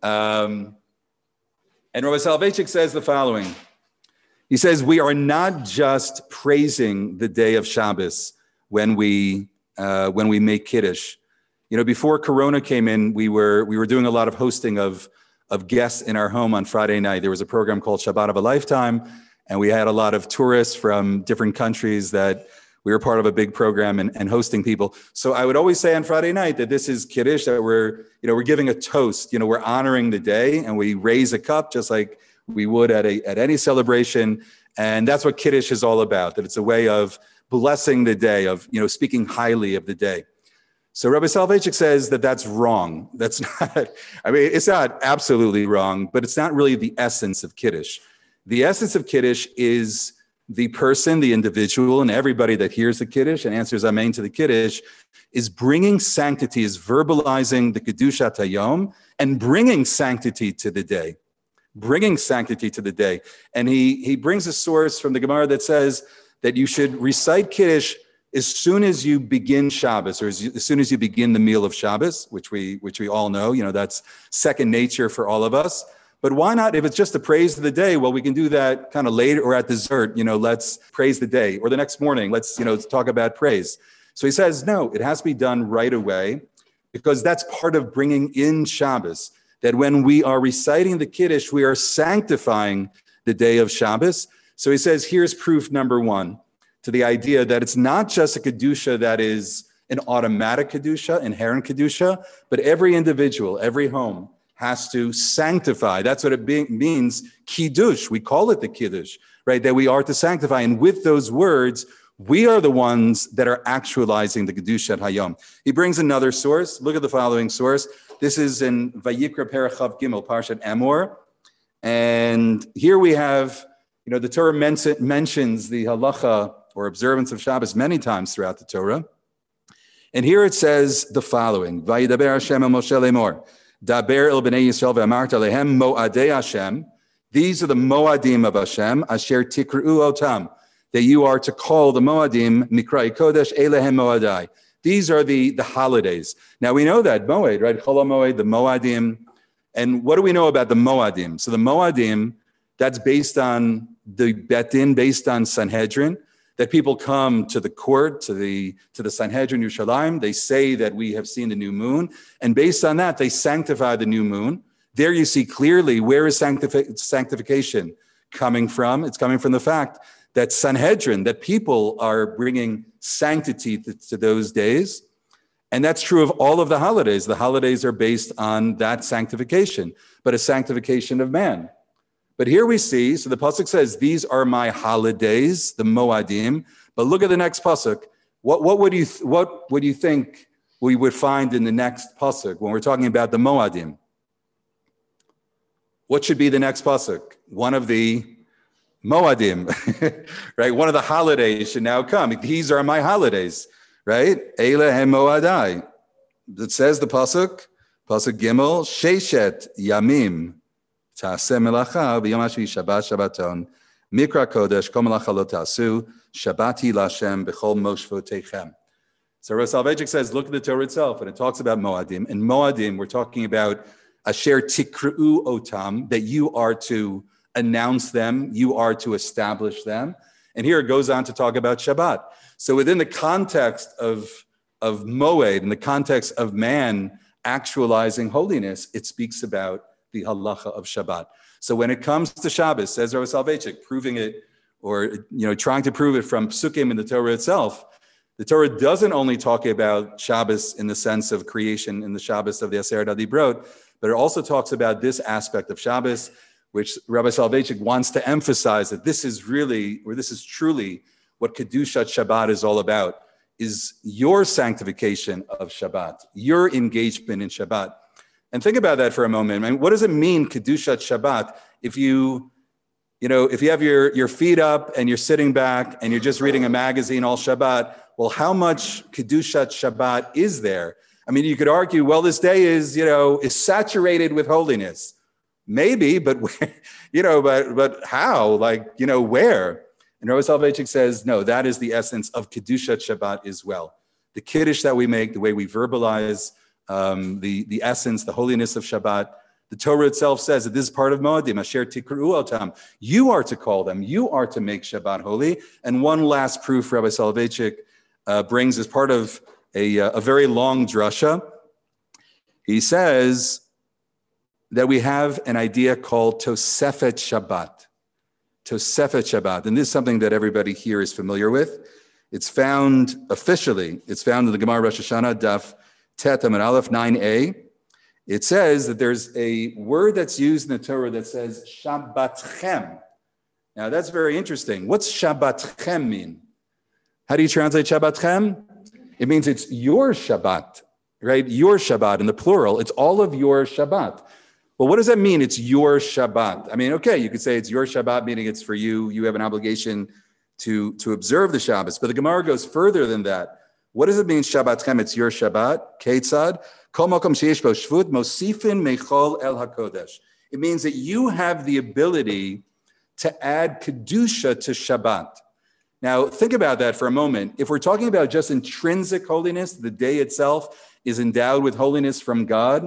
Um, and Rabbi Soloveitchik says the following. He says, we are not just praising the day of Shabbos when we uh, when we make Kiddush. You know, before Corona came in, we were we were doing a lot of hosting of, of guests in our home on Friday night. There was a program called Shabbat of a Lifetime, and we had a lot of tourists from different countries that we were part of a big program and, and hosting people. So I would always say on Friday night that this is Kiddush, that we're, you know, we're giving a toast. You know, we're honoring the day, and we raise a cup just like we would at a at any celebration. And that's what Kiddush is all about, that it's a way of blessing the day, of, you know, speaking highly of the day. So Rabbi Soloveitchik says that that's wrong. That's not, I mean, it's not absolutely wrong, but it's not really the essence of Kiddush. The essence of Kiddush is the person, the individual, and everybody that hears the Kiddush and answers Amen to the Kiddush is bringing sanctity, is verbalizing the Kedushat Hayom and bringing sanctity to the day, bringing sanctity to the day. And he, he brings a source from the Gemara that says that you should recite Kiddush as soon as you begin Shabbos, or as, you, as soon as you begin the meal of Shabbos, which we which we all know, you know, that's second nature for all of us. But why not, if it's just the praise of the day, well, we can do that kind of later or at dessert, you know, let's praise the day, or the next morning, let's, you know, talk about praise. So he says, no, it has to be done right away, because that's part of bringing in Shabbos, that when we are reciting the Kiddush, we are sanctifying the day of Shabbos. So he says, here's proof number one to the idea that it's not just a Kedusha that is an automatic Kedusha, inherent Kedusha, but every individual, every home has to sanctify. That's what it be, means, Kiddush. We call it the Kiddush, right? That we are to sanctify. And with those words, we are the ones that are actualizing the Kedushat Hayom. He brings another source. Look at the following source. This is in Vayikra Parachav Gimel, Parshat Emor. And here we have, you know, the Torah men- mentions the halacha or observance of Shabbos many times throughout the Torah. And here it says the following, Vayidaber Hashem el Moshe lemor, Daber el bnei Yisrael ve'amarta lehem mo'adei Hashem. These are the mo'adim of Hashem, asher tikru'u otam, that you are to call the mo'adim, mikrai kodesh elehem mo'adai. These are the, the holidays. Now we know that, mo'ed, right? Chol mo'ed, the mo'adim. And what do we know about the mo'adim? So the mo'adim, that's based on the betin, based on Sanhedrin, that people come to the court, to the to the Sanhedrin Yerushalayim. They say that we have seen the new moon. And based on that, they sanctify the new moon. There you see clearly where is sanctifi- sanctification coming from. It's coming from the fact that Sanhedrin, that people are bringing sanctity to, to those days. And that's true of all of the holidays. The holidays are based on that sanctification, but a sanctification of man. But here we see, so the pasuk says, these are my holidays, the moadim. But look at the next pasuk. What, what would you th- what would you think we would find in the next pasuk when we're talking about the moadim? What should be the next pasuk? One of the moadim, right? One of the holidays should now come. These are my holidays, right? Eile hem moadai. It says the pasuk, pasuk gimel, sheshet yamim. Ta'aseh melacha v'yom hashvi Shabbat Shabbaton mikra kodesh kol melacha lo ta'asu Shabbati l'Hashem b'chol moshvotechem. So Rav Soloveitchik says, look at the Torah itself, and it talks about moadim. And moadim, we're talking about asher tikru'u otam, that you are to announce them, you are to establish them. And here it goes on to talk about Shabbat. So within the context of, of moed, in the context of man actualizing holiness, it speaks about the halacha of Shabbat. So when it comes to Shabbos, says Rav Soloveitchik, proving it, or you know, trying to prove it from psukim in the Torah itself, the Torah doesn't only talk about Shabbos in the sense of creation in the Shabbos of the Aseret HaDibrot, but it also talks about this aspect of Shabbos, which Rabbi Soloveitchik wants to emphasize that this is really, or this is truly what Kedushat Shabbat is all about, is your sanctification of Shabbat, your engagement in Shabbat. And think about that for a moment. I mean, what does it mean, Kedushat Shabbat, if you, you know, if you have your, your feet up and you're sitting back and you're just reading a magazine all Shabbat? Well, how much Kedushat Shabbat is there? I mean, you could argue, well, this day is, you know, is saturated with holiness. Maybe, but, you know, but but how? Like, you know, where? And Rabbi Soloveitchik says, no, that is the essence of Kedushat Shabbat as well. The Kiddush that we make, the way we verbalize, Um, the, the essence, the holiness of Shabbat. The Torah itself says that this is part of Moadim, Asher Tikru'u Otam. You are to call them. You are to make Shabbat holy. And one last proof Rabbi Soloveitchik uh, brings as part of a, uh, a very long drasha. He says that we have an idea called Tosefet Shabbat. Tosefet Shabbat. And this is something that everybody here is familiar with. It's found officially, it's found in the Gemara Rosh Hashanah, Daf Tet Amud Aleph nine a, it says that there's a word that's used in the Torah that says Shabbatchem. Now that's very interesting. What's Shabbatchem mean? How do you translate Shabbatchem? It means it's your Shabbat, right? Your Shabbat in the plural. It's all of your Shabbat. Well, what does that mean? It's your Shabbat. I mean, okay, you could say it's your Shabbat, meaning it's for you. You have an obligation to, to observe the Shabbos. But the Gemara goes further than that. What does it mean, Shabbatchem? It's your Shabbat. Ketzad. Kol makom sheyesh bo shvut mosifin mechol el hakodesh. It means that you have the ability to add kedusha to Shabbat. Now, think about that for a moment. If we're talking about just intrinsic holiness, the day itself is endowed with holiness from God,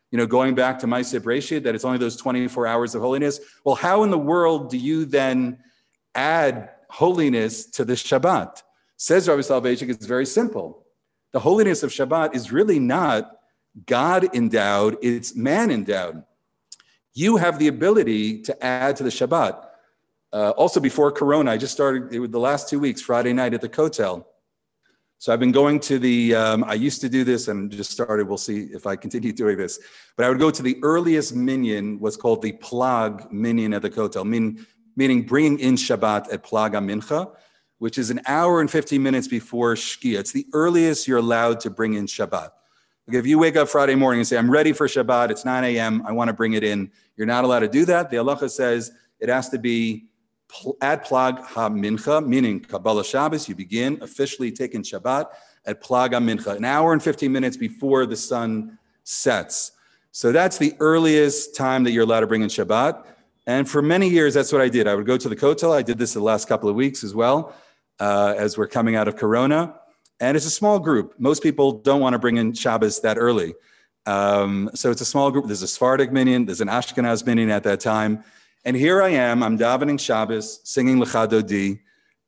You know, going back to Maaseh Breshit, that it's only those twenty-four hours of holiness. Well, how in the world do you then add holiness to the Shabbat? Says Rabbi Soloveitchik, it's very simple. The holiness of Shabbat is really not God endowed, it's man endowed. You have the ability to add to the Shabbat. Uh, also before Corona, I just started it was the last two weeks, Friday night at the Kotel. So I've been going to the, um, I used to do this and just started, we'll see if I continue doing this. But I would go to the earliest minyan, what's called the Plag minyan at the Kotel, mean, meaning bringing in Shabbat at Plag HaMincha, which is an hour and fifteen minutes before Shkia. It's the earliest you're allowed to bring in Shabbat. Like if you wake up Friday morning and say, I'm ready for Shabbat, it's nine a.m., I want to bring it in, you're not allowed to do that. The halacha says it has to be at Plag HaMincha, meaning Kabbalah Shabbos, you begin officially taking Shabbat at Plag HaMincha, an hour and fifteen minutes before the sun sets. So that's the earliest time that you're allowed to bring in Shabbat. And for many years, that's what I did. I would go to the Kotel. I did this the last couple of weeks as well, uh, as we're coming out of Corona. And it's a small group. Most people don't want to bring in Shabbos that early. Um, so it's a small group. There's a Sephardic minyan, there's an Ashkenaz minyan at that time. And here I am, I'm davening Shabbos, singing Lecha Dodi,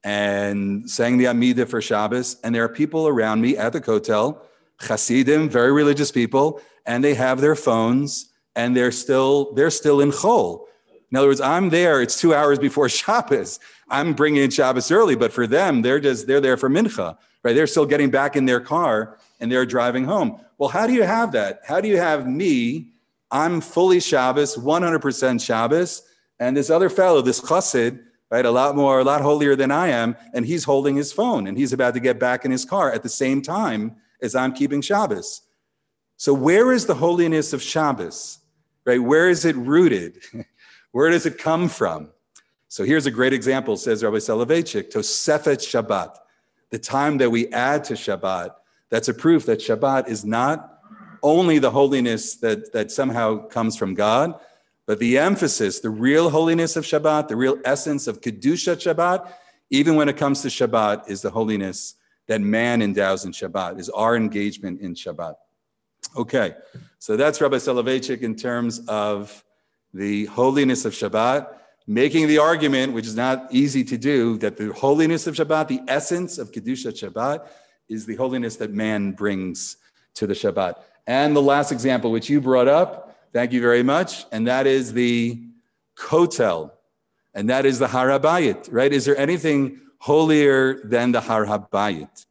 and saying the Amidah for Shabbos. And there are people around me at the Kotel, Hasidim, very religious people, and they have their phones, and they're still they're still in Chol. In other words, I'm there, it's two hours before Shabbos. I'm bringing in Shabbos early, but for them, they're just, they're there for Mincha, right? They're still getting back in their car, and they're driving home. Well, how do you have that? How do you have me, I'm fully Shabbos, one hundred percent Shabbos, and this other fellow, this chassid, right, a lot more, a lot holier than I am, and he's holding his phone, and he's about to get back in his car at the same time as I'm keeping Shabbos. So where is the holiness of Shabbos, right? Where is it rooted? Where does it come from? So here's a great example, says Rabbi Soloveitchik, Tosefet Shabbat, the time that we add to Shabbat. That's a proof that Shabbat is not only the holiness that, that somehow comes from God, but the emphasis, the real holiness of Shabbat, the real essence of Kedusha Shabbat, even when it comes to Shabbat, is the holiness that man endows in Shabbat, is our engagement in Shabbat. Okay, so that's Rabbi Soloveitchik in terms of the holiness of Shabbat, making the argument, which is not easy to do, that the holiness of Shabbat, the essence of Kedusha Shabbat, is the holiness that man brings to the Shabbat. And the last example, which you brought up, thank you very much. And that is the Kotel. And that is the Har HaBayit, right? Is there anything holier than the Har HaBayit?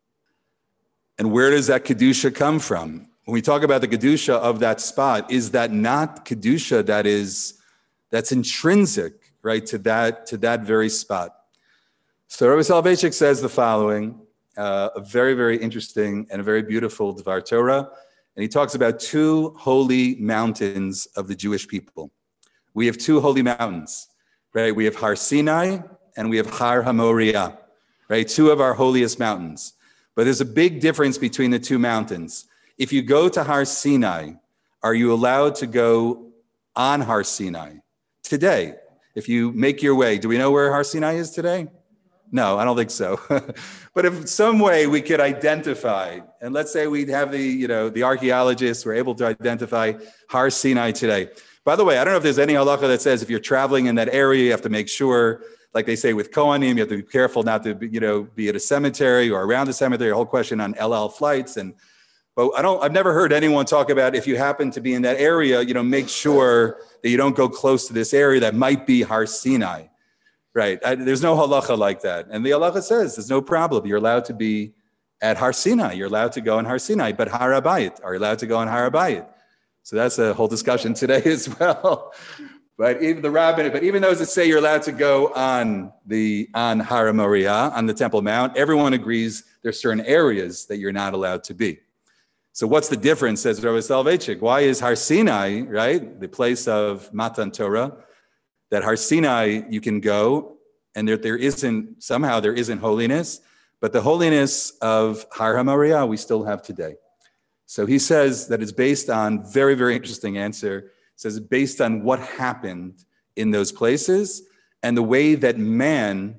And where does that Kedusha come from? When we talk about the Kedusha of that spot, is that not Kedusha that is, that's intrinsic, right, to that, to that very spot? So Rabbi Soloveitchik says the following, uh, a very, very interesting and a very beautiful Dvar Torah. And he talks about two holy mountains of the Jewish people. We have two holy mountains, right? We have Har Sinai and we have Har HaMoriah, right? Two of our holiest mountains. But there's a big difference between the two mountains. If you go to Har Sinai, are you allowed to go on Har Sinai today? If you make your way, do we know where Har Sinai is today? No, I don't think so. But if some way we could identify, and let's say we'd have the, you know, the archaeologists were able to identify Har Sinai today. By the way, I don't know if there's any halacha that says if you're traveling in that area, you have to make sure, like they say with Kohanim, you have to be careful not to, you know, be at a cemetery or around a cemetery. A whole question on El Al flights, and but I don't. I've never heard anyone talk about if you happen to be in that area, you know, make sure that you don't go close to this area that might be Har Sinai. Right. I, there's no halacha like that. And the halacha says there's no problem. You're allowed to be at Har Sinai. You're allowed to go in Har Sinai. But Har HaBayit, are you allowed to go in Har HaBayit? So that's a whole discussion today as well. But even the rabbinate, but even those that say you're allowed to go on the on Har HaMoriah, on the Temple Mount, everyone agrees there's certain areas that you're not allowed to be. So what's the difference, says Rabbi Soloveitchik? Why is Har Sinai, right, the place of Matan Torah, that Har Sinai you can go, and there, there isn't, somehow there isn't holiness, but the holiness of Har HaMoriah we still have today. So he says that it's based on, very, very interesting answer, says it's based on what happened in those places and the way that man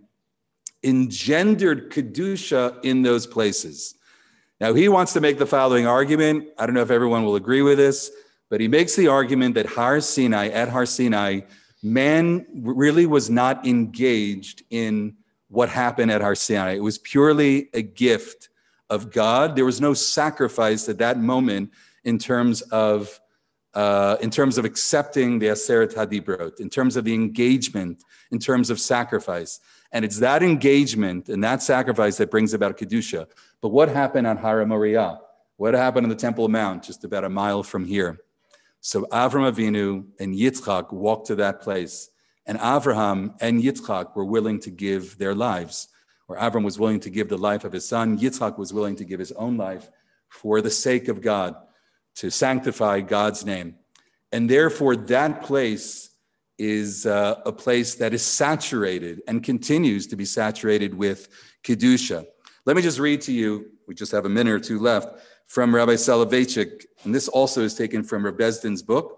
engendered Kedusha in those places. Now he wants to make the following argument. I don't know if everyone will agree with this, But he makes the argument that Har Sinai, at Har Sinai, man really was not engaged in what happened at Har Sinai. It was purely a gift of God. There was no sacrifice at that moment in terms of uh, in terms of accepting the Aseret HaDibrot, in terms of the engagement, in terms of sacrifice. And it's that engagement and that sacrifice that brings about Kedusha. But what happened on Har Moriah? What happened on the Temple Mount, just about a mile from here? So Avram Avinu and Yitzchak walked to that place. And Avraham and Yitzchak were willing to give their lives. Or Avram was willing to give the life of his son. Yitzchak was willing to give his own life for the sake of God, to sanctify God's name. And therefore, that place is uh, a place that is saturated and continues to be saturated with Kedusha. Let me just read to you, we just have a minute or two left, from Rabbi Soloveitchik, and this also is taken from Reb Bezdin's book.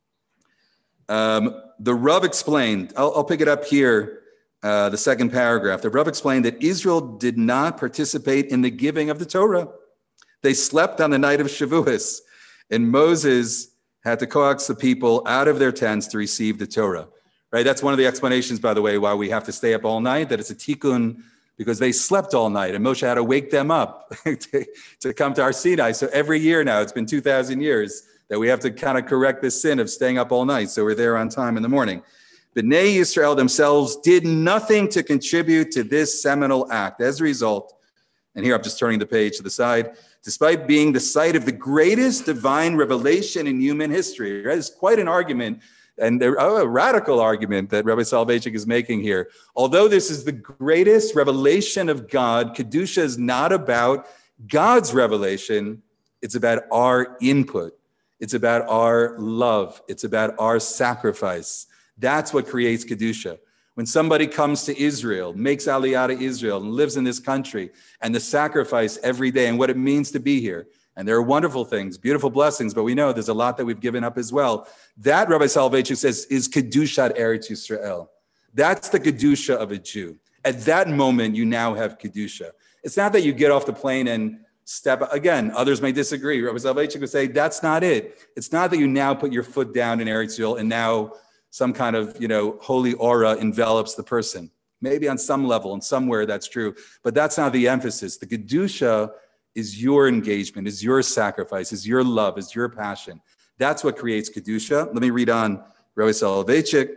Um, the Rav explained, I'll, I'll pick it up here, uh, the second paragraph. The Rav explained that Israel did not participate in the giving of the Torah. They slept on the night of Shavuos, and Moses had to coax the people out of their tents to receive the Torah. Right? That's one of the explanations, by the way, why we have to stay up all night, that it's a tikkun, because they slept all night, and Moshe had to wake them up to, to come to Har Sinai. So every year now, it's been two thousand years, that we have to kind of correct this sin of staying up all night, so we're there on time in the morning. Bnei Yisrael themselves did nothing to contribute to this seminal act. As a result, and here I'm just turning the page to the side, despite being the site of the greatest divine revelation in human history, right? It's quite an argument, and a radical argument that Rabbi Soloveitchik is making here. Although this is the greatest revelation of God, Kedusha is not about God's revelation. It's about our input. It's about our love. It's about our sacrifice. That's what creates Kedusha. When somebody comes to Israel, makes Aliyah to Israel, and lives in this country, and the sacrifice every day and what it means to be here, and there are wonderful things, beautiful blessings, but we know there's a lot that we've given up as well. That, Rabbi Soloveitchik says, is Kedushat Eretz Yisrael. That's the Kedusha of a Jew. At that moment, you now have Kedusha. It's not that you get off the plane and step, again, others may disagree. Rabbi Soloveitchik would say, that's not it. It's not that you now put your foot down in Eretz Yisrael and now some kind of, you know, holy aura envelops the person. Maybe on some level and somewhere that's true, but that's not the emphasis. The Kedusha is your engagement, is your sacrifice, is your love, is your passion. That's what creates Kedusha. Let me read on Rabbi Soloveitchik.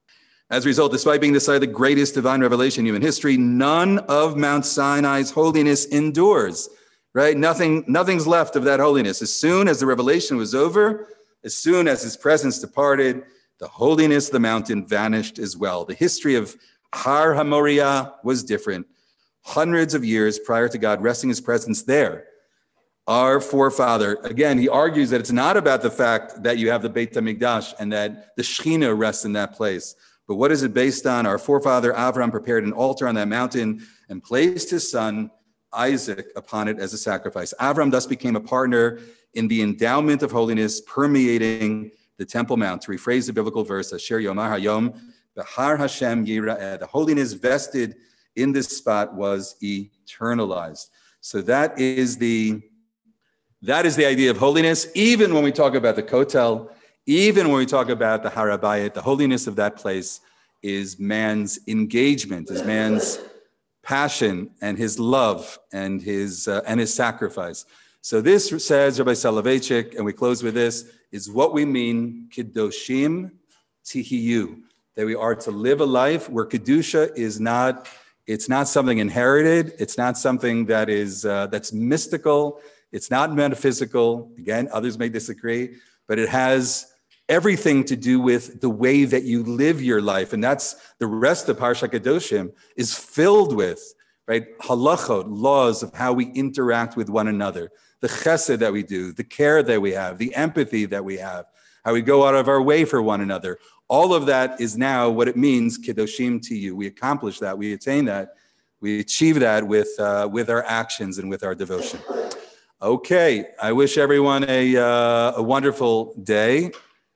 As a result, despite being the site of the greatest divine revelation in human history, none of Mount Sinai's holiness endures, right? Nothing, nothing's left of that holiness. As soon as the revelation was over, as soon as his presence departed, the holiness of the mountain vanished as well. The history of Har HaMoriah was different. Hundreds of years prior to God resting his presence there, our forefather, again, he argues that it's not about the fact that you have the Beit HaMikdash and that the Shekhinah rests in that place. But what is it based on? Our forefather Avram prepared an altar on that mountain and placed his son Isaac upon it as a sacrifice. Avram thus became a partner in the endowment of holiness permeating the Temple Mount. To rephrase the biblical verse, Asher Yomar Hayom, B'Har Hashem Yira'eh, the holiness vested in this spot was eternalized. So that is the that is the idea of holiness. Even when we talk about the Kotel, even when we talk about the Har HaBayit, the holiness of that place is man's engagement, is man's passion and his love and his uh, and his sacrifice. So this says Rabbi Soloveitchik, and we close with this, is what we mean Kedoshim Tihiyu, that we are to live a life where Kedusha is not, it's not something inherited, it's not something that is uh, that's mystical, it's not metaphysical. Again, others may disagree, but it has everything to do with the way that you live your life. And that's the rest of Parsha Kedoshim is filled with, right, halachot, laws of how we interact with one another, the chesed that we do, the care that we have, the empathy that we have, how we go out of our way for one another. All of that is now what it means, Kedoshim to you. We accomplish that, we attain that, we achieve that with, uh, with our actions and with our devotion. Okay, I wish everyone a, uh, a wonderful day.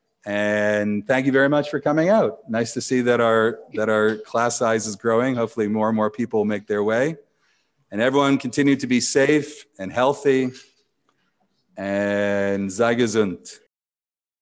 And thank you very much for coming out. Nice to see that our that our class size is growing. Hopefully more and more people will make their way. And everyone continue to be safe and healthy. And sei gesund.